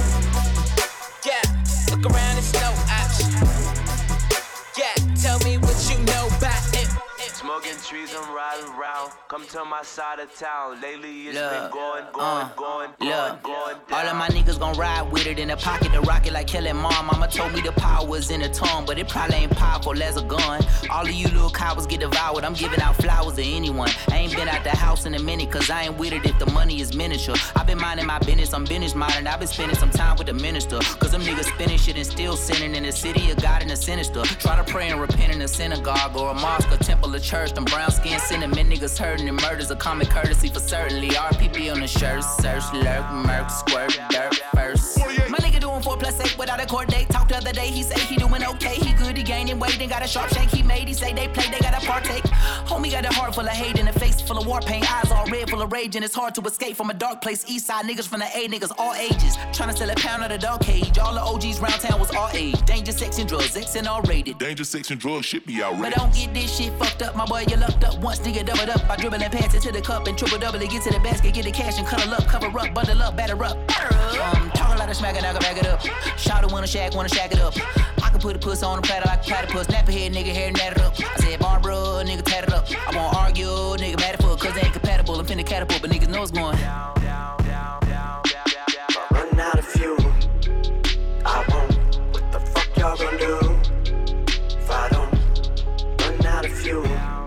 Yeah, look around, it's no option. Yeah, tell me what you know about it. Smoking trees, I'm riding around. down. Come to my side of town. Lately it's Look, been going, going, uh, going, look, going, going down. all of my niggas gon' ride with it in the pocket to rock it like Kelly Mom. Mama told me the power was in the tongue, but it probably ain't powerful as a gun. All of you little cowards get devoured. I'm giving out flowers to anyone. I ain't been out the house in a minute, cause I ain't with it if the money is miniature. I've been minding my business, I'm business modern. I've been spending some time with the minister, cause them niggas spinning shit and still sinning in the city of God and the sinister. Try to pray and repent in a synagogue or a mosque, a temple, a church. Them brown skin cinnamon niggas hurting and murders a common courtesy for certainly. R P P on the shirt, search, lurk, murk, squirt, dirt first. My nigga doing four plus eight without a court date. Talked the other day, he say he doing okay. He good, he gaining weight, and got a sharp shake. He made, he say they play, they gotta partake. Homie got a heart full of hate and a face full of war paint. Eyes all red, full of rage, and it's hard to escape from a dark place. East side niggas from the A, niggas all ages. Tryna sell a pound of the dog cage. All the O Gs round town was all age. Danger, sex, and drugs, X and all rated. Danger, sex, and drugs shit be outrageous. But don't get this shit fucked up, my boy, you lucked up. Once nigga doubled up, I dribble and pass it to the cup and triple double it, get to the basket, get the cash and cuddle up, cover up, bundle up, batter up. Um, talk a lot of smack and I can back it up. Shout out wanna shack, wanna shack it up. I can put a puss on a platter like a platypus. Snap a head, nigga, hair natted up. I said Barbara, nigga, tatted up. I won't argue, nigga, mad at fuck, cause they ain't compatible. I'm finna catapult, but niggas know it's going down, down, down, down, down, down. Run out of fuel. I won't. What the fuck y'all gonna do if I don't run out of fuel?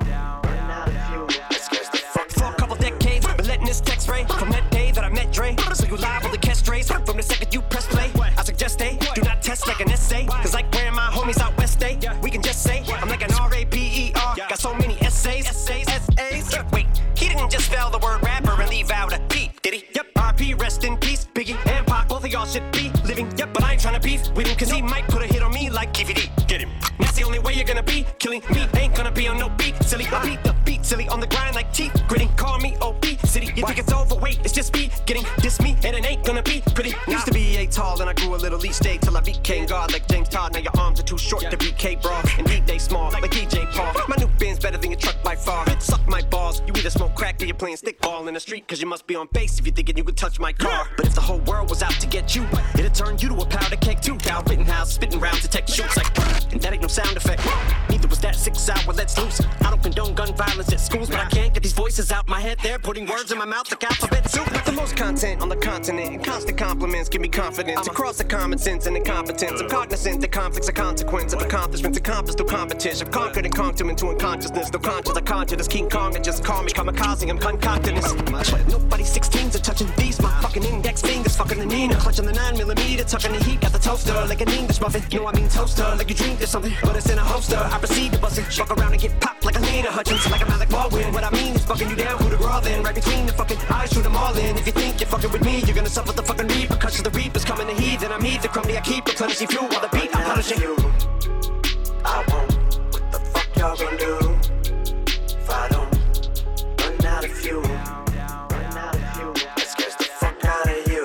This text ray from that day that I met Dre. So you liable to catch strays from the second you press play. I suggest they do not test like an essay. Cause like where my homies out west day, we can just say I'm like an R A P E R. Got so many essays, essays, essays. Wait, he didn't just spell the word rapper and leave out a P, did he? Yep, R P, rest in peace. Biggie and Pac, both of y'all should be living. Yep, but I ain't tryna beef with him cause he might put a hit on me like K V D. Get him. That's the only way you're gonna be killing me. Ain't gonna be on no beat, silly. I beat the beat, silly. On the grind like teeth, gritting. Call me O B City. You think it's overweight? It's just me getting this me, and it ain't gonna be pretty. Used to be a tall, then I grew a little each day till I became God like James Todd. Now your arms are too short to be K-Bra. Indeed they small like D J Paul. My new Benz better than your truck by far. Suck my balls. You either smoke crack or you're playing stickball in the street, cause you must be on base if you're thinking you could touch my car. But if the whole world was out to get you, it'd turn you to a powder keg too. Down Rittenhouse, spitting rounds to take shoots like, and that ain't no sound effect. Neither was that six hour let's loose. I don't condone gun violence at schools, but I can't get these voices out my head. They're putting words in my mouth like alphabet soup. The most content on the continent and constant compliments give me confidence across the common sense and incompetence. I'm cognizant that conflicts are consequence of accomplishments accomplished through competition. I've conquered and conked him into unconsciousness. Though conscious, I conjured as King Kong and just call me kamikaze. I'm concocting this. Nobody sixteens are touching these. My fucking index fingers fucking the Nina. Clutching the nine millimeter, tucking the heat. Got the toaster like an English muffin. You know I mean toaster, like you dreamed of something, but it's in a holster. I proceed to bust it, fuck around and get popped like a Lena Hutchins, like a Malik Baldwin. What I mean is fucking you down, who the raw then? Right between the fucking eyes, shoot them all in. If you think you're fucking with me, you're gonna suffer the fucking repercussions. The reapers coming to heed, and I'm heed the crummy I keep replenishing fuel while the beat I'm punishing you. I won't. What the fuck y'all gonna do if I don't run out of fuel? Run out of fuel. That scares the fuck out of you.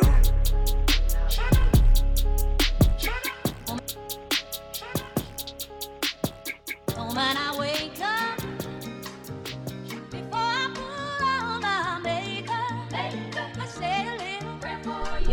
When I wake up, before I put on my makeup, makeup, I say a little prayer for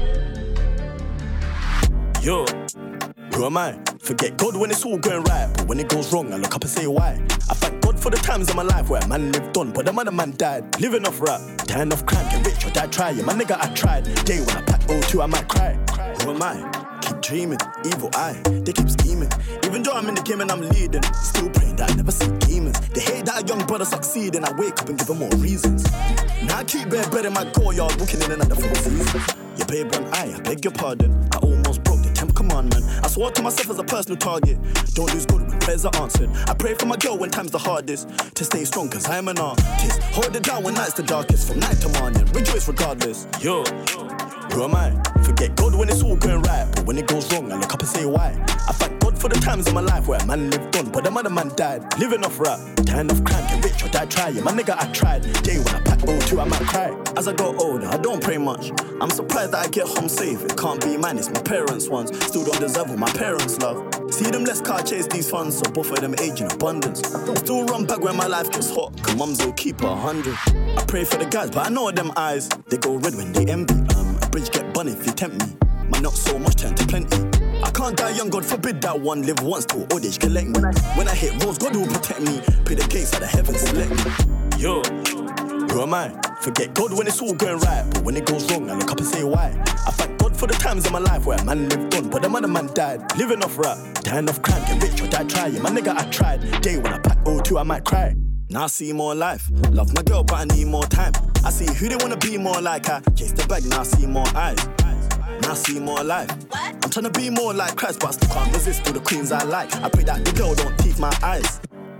you. Yo, who am I? Forget God when it's all going right, but when it goes wrong, I look up and say why. I thank God for the times in my life where a man lived on, but the other man died. Living off rap, dying off crime, get rich or die trying. My nigga, I tried. Day when I pack O two, I might cry. Who am I? Keep dreaming, evil eye, they keep scheming. Even though I'm in the game and I'm leading, still praying that I never see demons. They hate that a young brother succeed, and I wake up and give them more reasons. Now I keep bare bread in my courtyard, walking in another four seasons. You babe and I, I beg your pardon. I almost broke the tenth commandment. I swore to myself as a personal target. Don't lose good when prayers are answered. I pray for my girl when time's the hardest, to stay strong cause I'm an artist. Hold it down when night's the darkest, from night to morning, rejoice regardless. Yo, who am I? Forget God when it's all going right, but when it goes wrong, I look up and say why. I thank God for the times in my life where a man lived on, but the other man died. Living off rap, dying off crime, get rich or die trying. My nigga, I tried. Day when I pack O two, I might cry. As I got older, I don't pray much. I'm surprised that I get home safe. It can't be mine, it's my parents' ones. Still don't deserve what my parents love. See them less car chase these funds, so both of them age in abundance. Still run back when my life gets hot, cause mums will keep a hundred. I pray for the guys, but I know them eyes, they go red when they envy. Um, a bridge get bun if you tempt me. My not so much turn to plenty. I can't die young, God forbid that one. Live once till old age collect me. When I hit roads, God will protect me. Pray the gates of the heavens select me. Yo, Who am I? Forget God when it's all going right, but when it goes wrong, I look up and say why. I thank God for the times in my life where a man lived on, but the other man died. Living off rap, dying off crime, get rich or die trying. My nigga, I tried. Day when I pack O two, I might cry. Now I see more life. Love my girl, but I need more time. I see who they wanna be more like. I chase the bag, now I see more eyes. Now I see more life. I'm trying to be more like Christ, but I still can't resist all the queens I like. I pray that the girl don't teeth my eyes.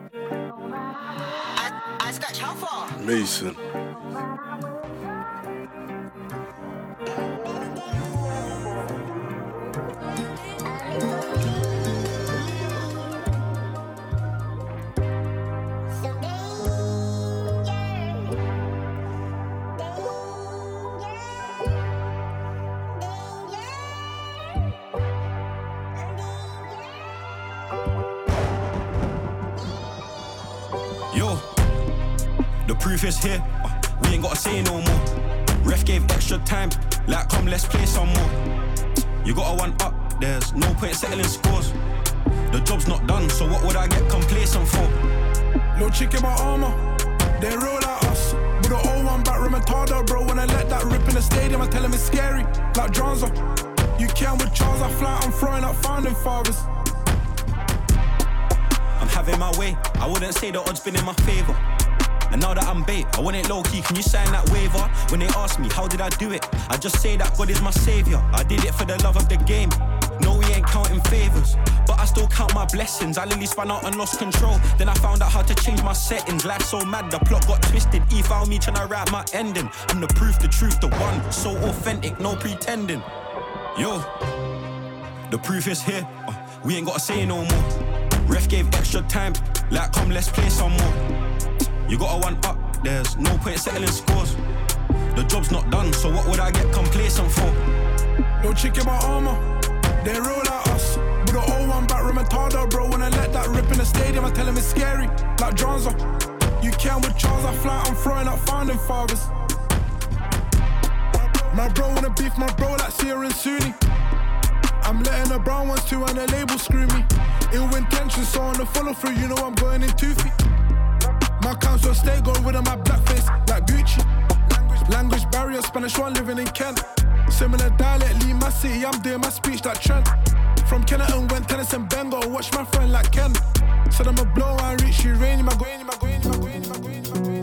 I, I scratch how far? Mason. Yo, the proof is here, uh, we ain't gotta say no more. Ref gave extra time, like come let's play some more. You got a one up, there's no point settling scores. The job's not done, so what would I get complacent for? Little chick in my armor, they roll at us. With the oh one back remontada, bro. When I let that rip in the stadium, I tell him it's scary, like Dronza. You can with Charles, I fly, I'm throwing up founding fathers. I'm having my way, I wouldn't say the odds been in my favour. And now that I'm bait, I want it low-key, can you sign that waiver? When they ask me, how did I do it? I just say that God is my saviour. I did it for the love of the game. No, we ain't counting favours, but I still count my blessings. I literally spun out and lost control. Then I found out how to change my settings. Life's so mad, the plot got twisted. E found me trying to write my ending. I'm the proof, the truth, the one. So authentic, no pretending. Yo, the proof is here, uh, we ain't gotta say no more. Ref gave extra time, like come let's play some more. You got a one up, there's no point settling scores. The job's not done, so what would I get complacent for? Little chick in my armor, they roll at us. With the oh one back remontada, bro. When I let that rip in the stadium, I tell him it's scary, like Dronza. You can with Charles, I fly, I'm throwing up founding fathers. My bro wanna beef my bro like Sia and Sunni. I'm letting the brown ones too and the label screw me. Ill intentions, so on the follow through, you know I'm going in two feet. My council stay go with my black face like Gucci. Language, language barrier, Spanish one living in Kent. Similar dialect, leave my city, I'm doing my speech like Trent. From Kenneton went tennis and Bengal, watch my friend like Ken. Said I'm a blow, I reach you, rainy, my grainy, my grainy, my grainy, my grainy, my grainy.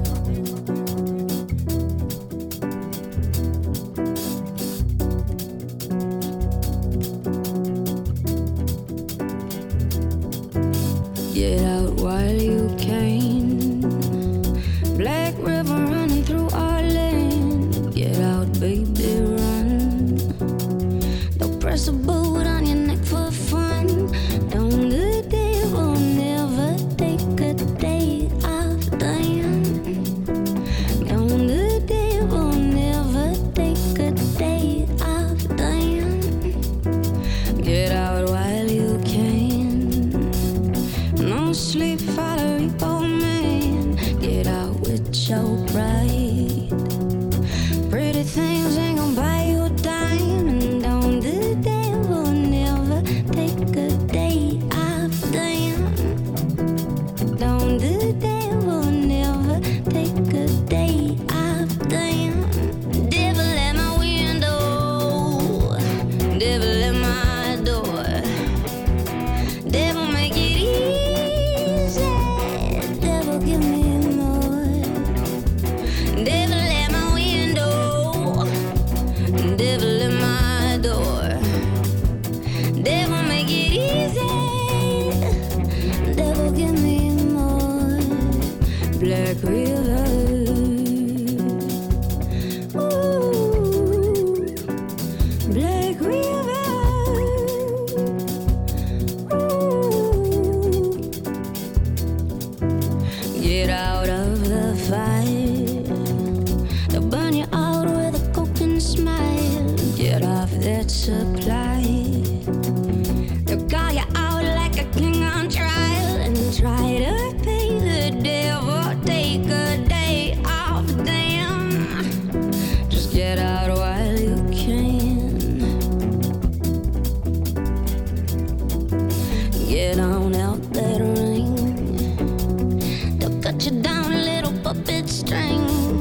Get out while you can. Black river running through our land. Get out, baby, run. Don't press a boot on your neck for fun. Don't the devil never take a day off, damn. Don't the devil never take a day off, damn. Get out while you can. No sleep for the repo man. Get out with your pride. Pretty things ain't gon' buy you a dime. And don't the devil never take a day off, damn. Don't the devil never take a day off, damn. Devil at my window, devil at my door. Devil make it easy, devil give me more. Devil at my window, devil at my door. Devil make it easy, devil give me more. Black River, ooh, Black River, ooh. Get out of the fire. They'll burn you out with a coke and a smile. Get off that supply. They'll call you out like a king on trial and try to pay the devil. Take a day off, damn. Just get out while you can. Get on out that ring. They'll cut you down, little puppet string.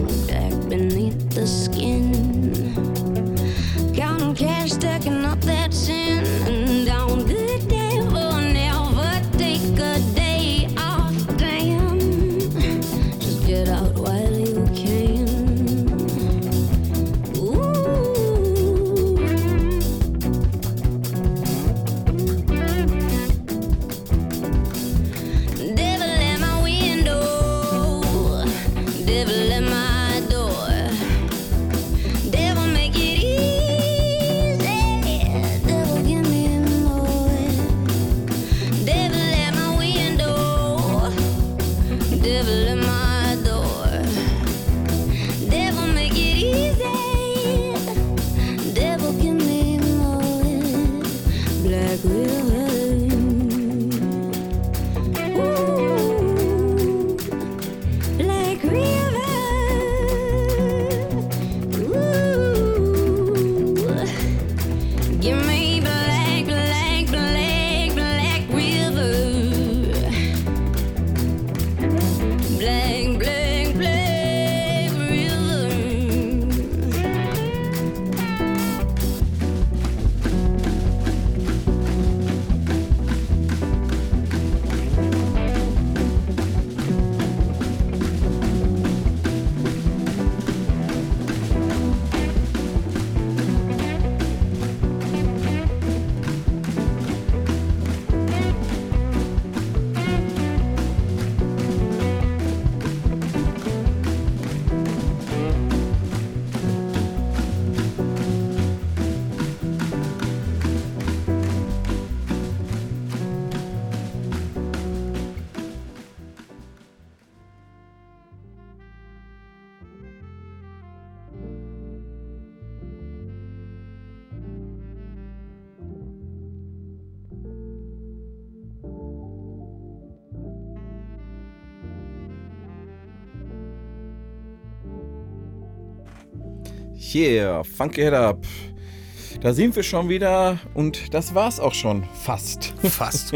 Yeah, Funky Head Up. Da sind wir schon wieder und das war's auch schon. Fast. Fast.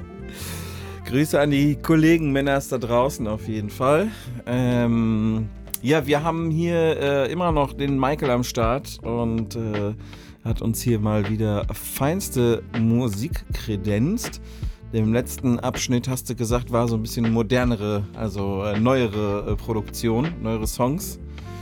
Grüße an die Kollegen Männers da draußen auf jeden Fall. Ähm, ja, wir haben hier äh, immer noch den Michael am Start und äh, hat uns hier mal wieder feinste Musik kredenzt. Im letzten Abschnitt, hast du gesagt, war so ein bisschen modernere, also äh, neuere äh, Produktion, neuere Songs.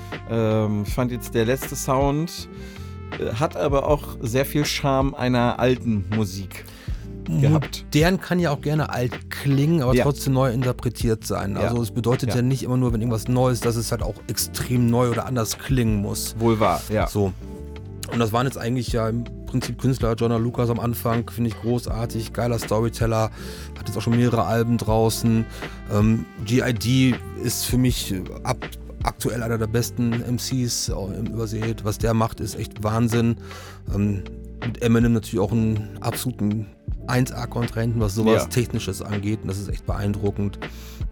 Ähm, ich fand jetzt der letzte Sound äh, hat aber auch sehr viel Charme einer alten Musik gehabt. Modern kann ja auch gerne alt klingen, aber ja. trotzdem neu interpretiert sein. Ja. Also es bedeutet ja. ja nicht immer nur, wenn irgendwas Neues, dass es halt auch extrem neu oder anders klingen muss. Wohl wahr, ja. So. Und das waren jetzt eigentlich ja im Prinzip Künstler. Jonah Lucas am Anfang, finde ich großartig, geiler Storyteller, hat jetzt auch schon mehrere Alben draußen. Ähm, G I D ist für mich ab, aktuell einer der besten M Cs im Übersee. Was der macht, ist echt Wahnsinn. Ähm, mit Eminem natürlich auch einen absoluten eins A-Kontrahenten, was sowas ja. Technisches angeht. Und das ist echt beeindruckend.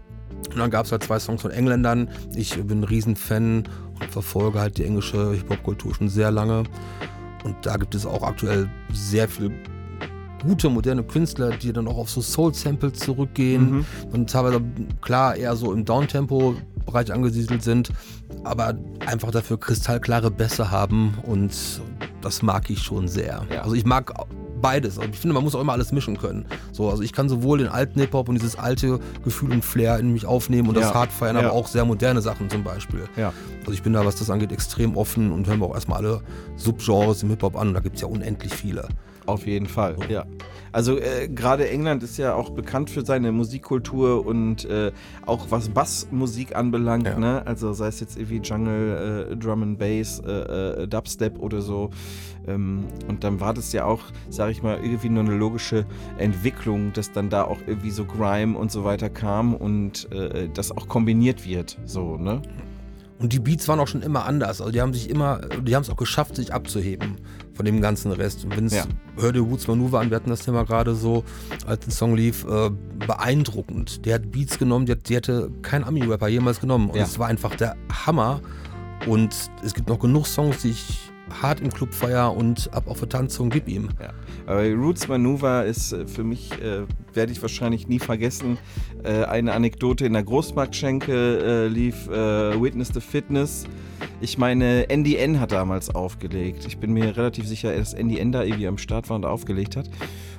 Und dann gab es halt zwei Songs von Engländern. Ich bin ein Riesenfan und verfolge halt die englische Hip-Hop-Kultur schon sehr lange. Und da gibt es auch aktuell sehr viele gute, moderne Künstler, die dann auch auf so Soul-Samples zurückgehen. Mhm. Und teilweise, klar, eher so im Downtempo-Bereich angesiedelt sind, aber einfach dafür kristallklare Bässe haben. Und das mag ich schon sehr. Ja. Also ich mag beides. Also ich finde, man muss auch immer alles mischen können. So, also ich kann sowohl den alten Hip-Hop und dieses alte Gefühl und Flair in mich aufnehmen und das ja. hart feiern, ja. aber auch sehr moderne Sachen zum Beispiel. Ja. Also ich bin da, was das angeht, extrem offen und hören wir auch erstmal alle Subgenres im Hip-Hop an. Und da gibt es ja unendlich viele. Auf jeden Fall, ja. Also äh, gerade England ist ja auch bekannt für seine Musikkultur und äh, auch was Bassmusik anbelangt, ja. ne? Also sei es jetzt irgendwie Jungle, äh, Drum and Bass, äh, äh, Dubstep oder so. Ähm, und dann war das ja auch, sag ich mal, irgendwie nur eine logische Entwicklung, dass dann da auch irgendwie so Grime und so weiter kam und äh, das auch kombiniert wird, so, ne? Und die Beats waren auch schon immer anders. Also die haben sich immer, die haben es auch geschafft, sich abzuheben von dem ganzen Rest. Und wenn es, ja. hör dir Woods Maneuver an, wir hatten das Thema gerade so, als der Song lief, äh, beeindruckend. Der hat Beats genommen, die, hat, die hätte kein Ami-Rapper jemals genommen. Und es ja. war einfach der Hammer. Und es gibt noch genug Songs, die ich hart im Club feier und ab auf der Tanzung gib ihm. Ja. Aber Roots Maneuver ist äh, für mich, äh, werde ich wahrscheinlich nie vergessen, äh, eine Anekdote in der Großmarktschenke äh, lief äh, Witness the Fitness. Ich meine, N D N hat damals aufgelegt. Ich bin mir relativ sicher, dass N D N da irgendwie am Start war und aufgelegt hat.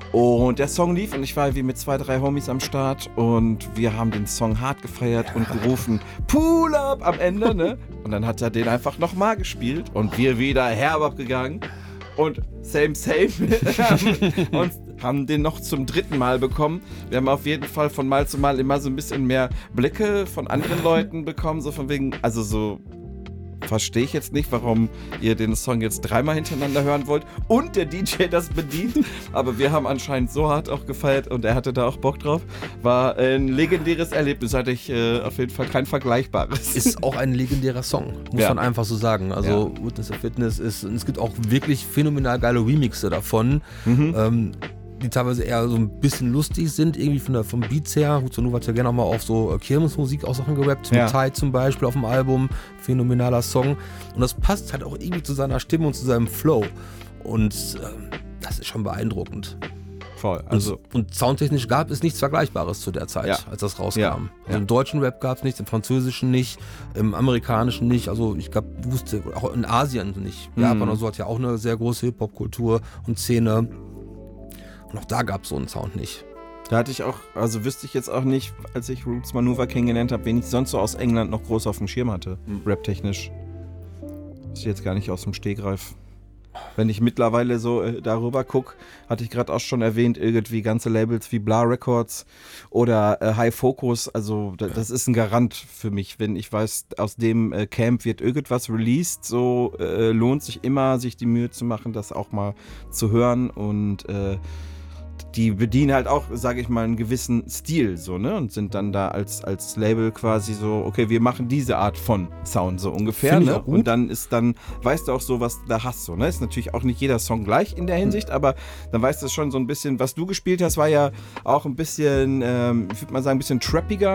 Und der Song lief und ich war wie mit zwei, drei Homies am Start und wir haben den Song hart gefeiert ja. und gerufen, Pull up am Ende, ne? Und dann hat er den einfach nochmal gespielt und wir wieder herb abgegangen und same, same und haben den noch zum dritten Mal bekommen. Wir haben auf jeden Fall von Mal zu Mal immer so ein bisschen mehr Blicke von anderen Leuten bekommen, so von wegen, also so verstehe ich jetzt nicht, warum ihr den Song jetzt dreimal hintereinander hören wollt und der D J das bedient. Aber wir haben anscheinend so hart auch gefeiert und er hatte da auch Bock drauf. War ein legendäres Erlebnis, hatte ich äh, auf jeden Fall kein vergleichbares. Ist auch ein legendärer Song, muss ja. man einfach so sagen. Also ja. Witness the Fitness ist, und es gibt auch wirklich phänomenal geile Remixe davon. Mhm. Ähm, die teilweise eher so ein bisschen lustig sind, irgendwie von der, vom Beats her. Woods Maneuver hat ja gerne auch mal auf so Kirmesmusik auch Sachen gerappt, ja. mit Ty zum Beispiel auf dem Album, phänomenaler Song. Und das passt halt auch irgendwie zu seiner Stimme und zu seinem Flow. Und ähm, das ist schon beeindruckend. Voll. Also und, und soundtechnisch gab es nichts Vergleichbares zu der Zeit, ja. als das rauskam. Ja. Also im deutschen Rap gab es nichts, im französischen nicht, im amerikanischen nicht. Also ich glaube, wusste auch in Asien nicht. Mhm. Japan oder so hat ja auch eine sehr große Hip-Hop-Kultur und Szene. Und auch da gab es so einen Sound nicht. Da hatte ich auch, also wüsste ich jetzt auch nicht, als ich Roots Maneuver kennengelernt habe, wen ich sonst so aus England noch groß auf dem Schirm hatte, mhm. rap-technisch. Ist jetzt gar nicht aus dem Stegreif. Wenn ich mittlerweile so äh, darüber gucke, hatte ich gerade auch schon erwähnt, irgendwie ganze Labels wie Blah Records oder äh, High Focus, also da, das ist ein Garant für mich, wenn ich weiß, aus dem äh, Camp wird irgendwas released, so äh, lohnt sich immer, sich die Mühe zu machen, das auch mal zu hören und äh, die bedienen halt auch, sage ich mal, einen gewissen Stil so, ne? Und sind dann da als, als Label quasi so, okay, wir machen diese Art von Sound so ungefähr, ne? Und dann ist dann, weißt du auch so, was du da hast, so, ne? Ist natürlich auch nicht jeder Song gleich in der Hinsicht, mhm. aber dann weißt du schon so ein bisschen, was du gespielt hast, war ja auch ein bisschen, ähm, ich würde mal sagen, ein bisschen trappiger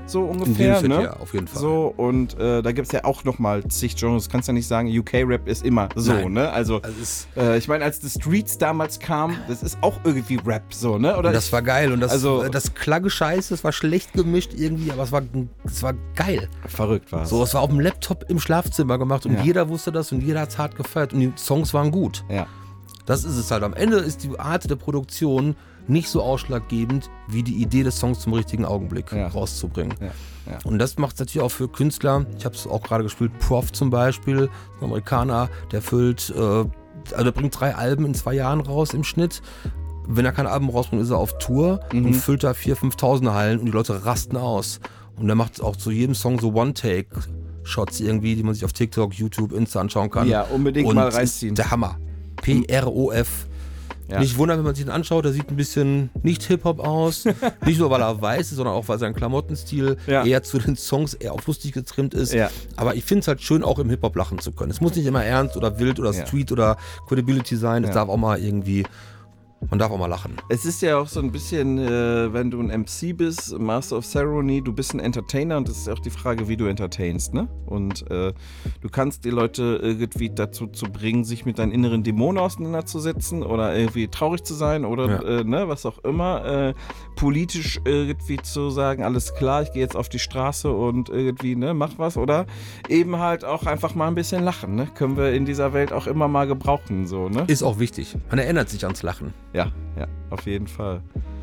so ungefähr. In dem ne? Fit, ja, auf jeden Fall. So, und äh, da gibt es ja auch nochmal zig Genres. Du kannst ja nicht sagen, U K-Rap ist immer so, Nein. ne? Also, äh, ich meine, als The Streets damals kam, das ist auch irgendwie Rap, so, ne? Oder Und das war geil und das, also, das klang scheiße, es war schlecht gemischt irgendwie, aber es war, es war geil. Verrückt war es. So, es war auf dem Laptop im Schlafzimmer gemacht und Ja. jeder wusste das und jeder hat es hart gefeiert und die Songs waren gut. Ja. Das ist es halt. Am Ende ist die Art der Produktion nicht so ausschlaggebend, wie die Idee des Songs zum richtigen Augenblick Ja. rauszubringen. Ja. Ja. Und das macht es natürlich auch für Künstler. Ich habe es auch gerade gespielt, Prof zum Beispiel, ein Amerikaner, der füllt, äh, also der bringt drei Alben in zwei Jahren raus im Schnitt. Wenn er kein Album rausbringt, ist er auf Tour Mhm. und füllt da viertausend, fünftausend Hallen und die Leute rasten aus. Und er macht auch zu jedem Song so One-Take-Shots irgendwie, die man sich auf TikTok, YouTube, Insta anschauen kann. Ja, unbedingt und mal reinziehen. Ist der Hammer. P R O F. Ja. Nicht wundern, wenn man sich den anschaut, der sieht ein bisschen nicht Hip-Hop aus. Nicht nur, weil er weiß ist, sondern auch, weil sein Klamottenstil Ja. eher zu den Songs eher auf lustig getrimmt ist. Ja. Aber ich finde es halt schön, auch im Hip-Hop lachen zu können. Es muss nicht immer ernst oder wild oder Ja. Street oder Credibility sein. Es Ja. darf auch mal irgendwie, man darf auch mal lachen. Es ist ja auch so ein bisschen, äh, wenn du ein M C bist, Master of Ceremony, du bist ein Entertainer und das ist ja auch die Frage, wie du entertainst, ne? Und äh, du kannst die Leute irgendwie dazu zu bringen, sich mit deinen inneren Dämonen auseinanderzusetzen oder irgendwie traurig zu sein oder Ja. äh, ne, was auch immer. Äh, politisch irgendwie zu sagen, alles klar, ich gehe jetzt auf die Straße und irgendwie, ne, mach was. Oder eben halt auch einfach mal ein bisschen lachen, ne? Können wir in dieser Welt auch immer mal gebrauchen, so, ne? Ist auch wichtig. Man erinnert sich ans Lachen. Ja, ja, auf jeden Fall.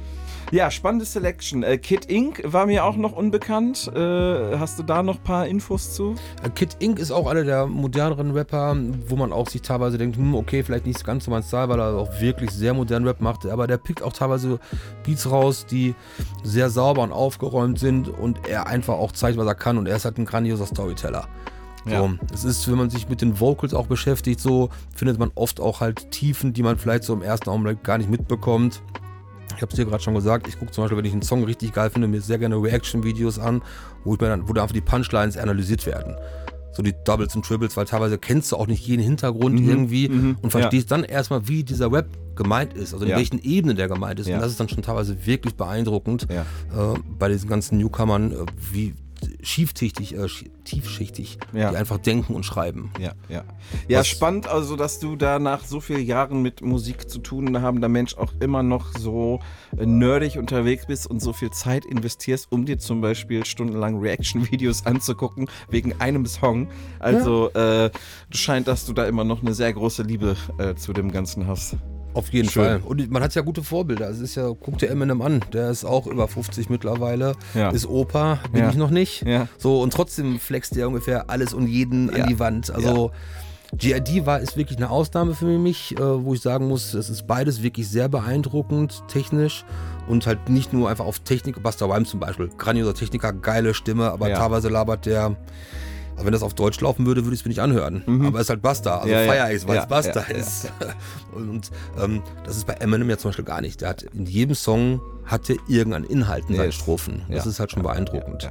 Ja, spannende Selection. Äh, Kid Incorporated war mir auch noch unbekannt. Äh, hast du da noch ein paar Infos zu? Kid Inc ist auch einer der moderneren Rapper, wo man auch sich teilweise denkt, hm, okay, vielleicht nicht ganz so mein Style, weil er auch wirklich sehr modernen Rap macht, aber der pickt auch teilweise Beats raus, die sehr sauber und aufgeräumt sind und er einfach auch zeigt, was er kann und er ist halt ein grandioser Storyteller. Ja. So, es ist, wenn man sich mit den Vocals auch beschäftigt, so findet man oft auch halt Tiefen, die man vielleicht so im ersten Augenblick gar nicht mitbekommt. Ich habe es dir gerade schon gesagt, ich gucke zum Beispiel, wenn ich einen Song richtig geil finde, mir sehr gerne Reaction-Videos an, wo, ich mir dann, wo da einfach die Punchlines analysiert werden. So die Doubles und Triples, weil teilweise kennst du auch nicht jeden Hintergrund Mhm, irgendwie mhm, und verstehst dann erstmal, wie dieser Rap gemeint ist, also in Ja. welchen Ebenen der gemeint ist. Ja. Und das ist dann schon teilweise wirklich beeindruckend Ja. äh, bei diesen ganzen Newcomern, äh, wie schiefschichtig, äh, schi- tiefschichtig, Ja. die einfach denken und schreiben. Ja, ja. Ja, Was- spannend, also, dass du da nach so vielen Jahren mit Musik zu tun habender Mensch auch immer noch so äh, nerdig unterwegs bist und so viel Zeit investierst, um dir zum Beispiel stundenlang Reaction-Videos anzugucken, wegen einem Song. Also, äh, du scheint, dass du da immer noch eine sehr große Liebe äh, zu dem Ganzen hast. Auf jeden Schön. Fall. Und man hat ja gute Vorbilder. Es ist ja, guck dir Eminem an, der ist auch über fünfzig mittlerweile, Ja. ist Opa, bin Ja. ich noch nicht. Ja. So, und trotzdem flext der ungefähr alles und jeden Ja. an die Wand. Also G I D war ist wirklich eine Ausnahme für mich, äh, wo ich sagen muss, es ist beides wirklich sehr beeindruckend, technisch und halt nicht nur einfach auf Technik, Busta Rhymes zum Beispiel, grandioser Techniker, geile Stimme, aber Ja. teilweise labert der. Aber wenn das auf Deutsch laufen würde, würde ich es mir nicht anhören. Mhm. Aber es ist halt Busta, also Ja, ja. feier ich es, weil Ja, es Busta ja, ja, ist. Und ähm, das ist bei Eminem ja zum Beispiel gar nicht. Der hat in jedem Song hatte irgendeinen Inhalt in seinen Yes. Strophen. Das Ja. ist halt schon beeindruckend.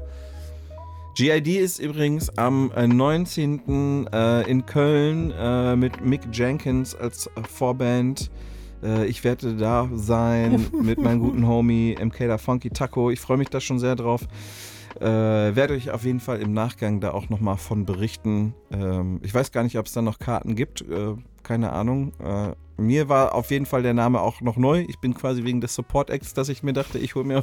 G I D ist übrigens am äh, neunzehnten Äh, in Köln äh, mit Mick Jenkins als äh, Vorband. Äh, ich werde da sein mit meinem guten Homie M K da Funky Taco. Ich freue mich da schon sehr drauf. Äh, werde euch auf jeden Fall im Nachgang da auch nochmal von berichten. Ähm, ich weiß gar nicht, ob es da noch Karten gibt. Äh, keine Ahnung. Äh, mir war auf jeden Fall der Name auch noch neu. Ich bin quasi wegen des Support-Acts, dass ich mir dachte, ich hole mir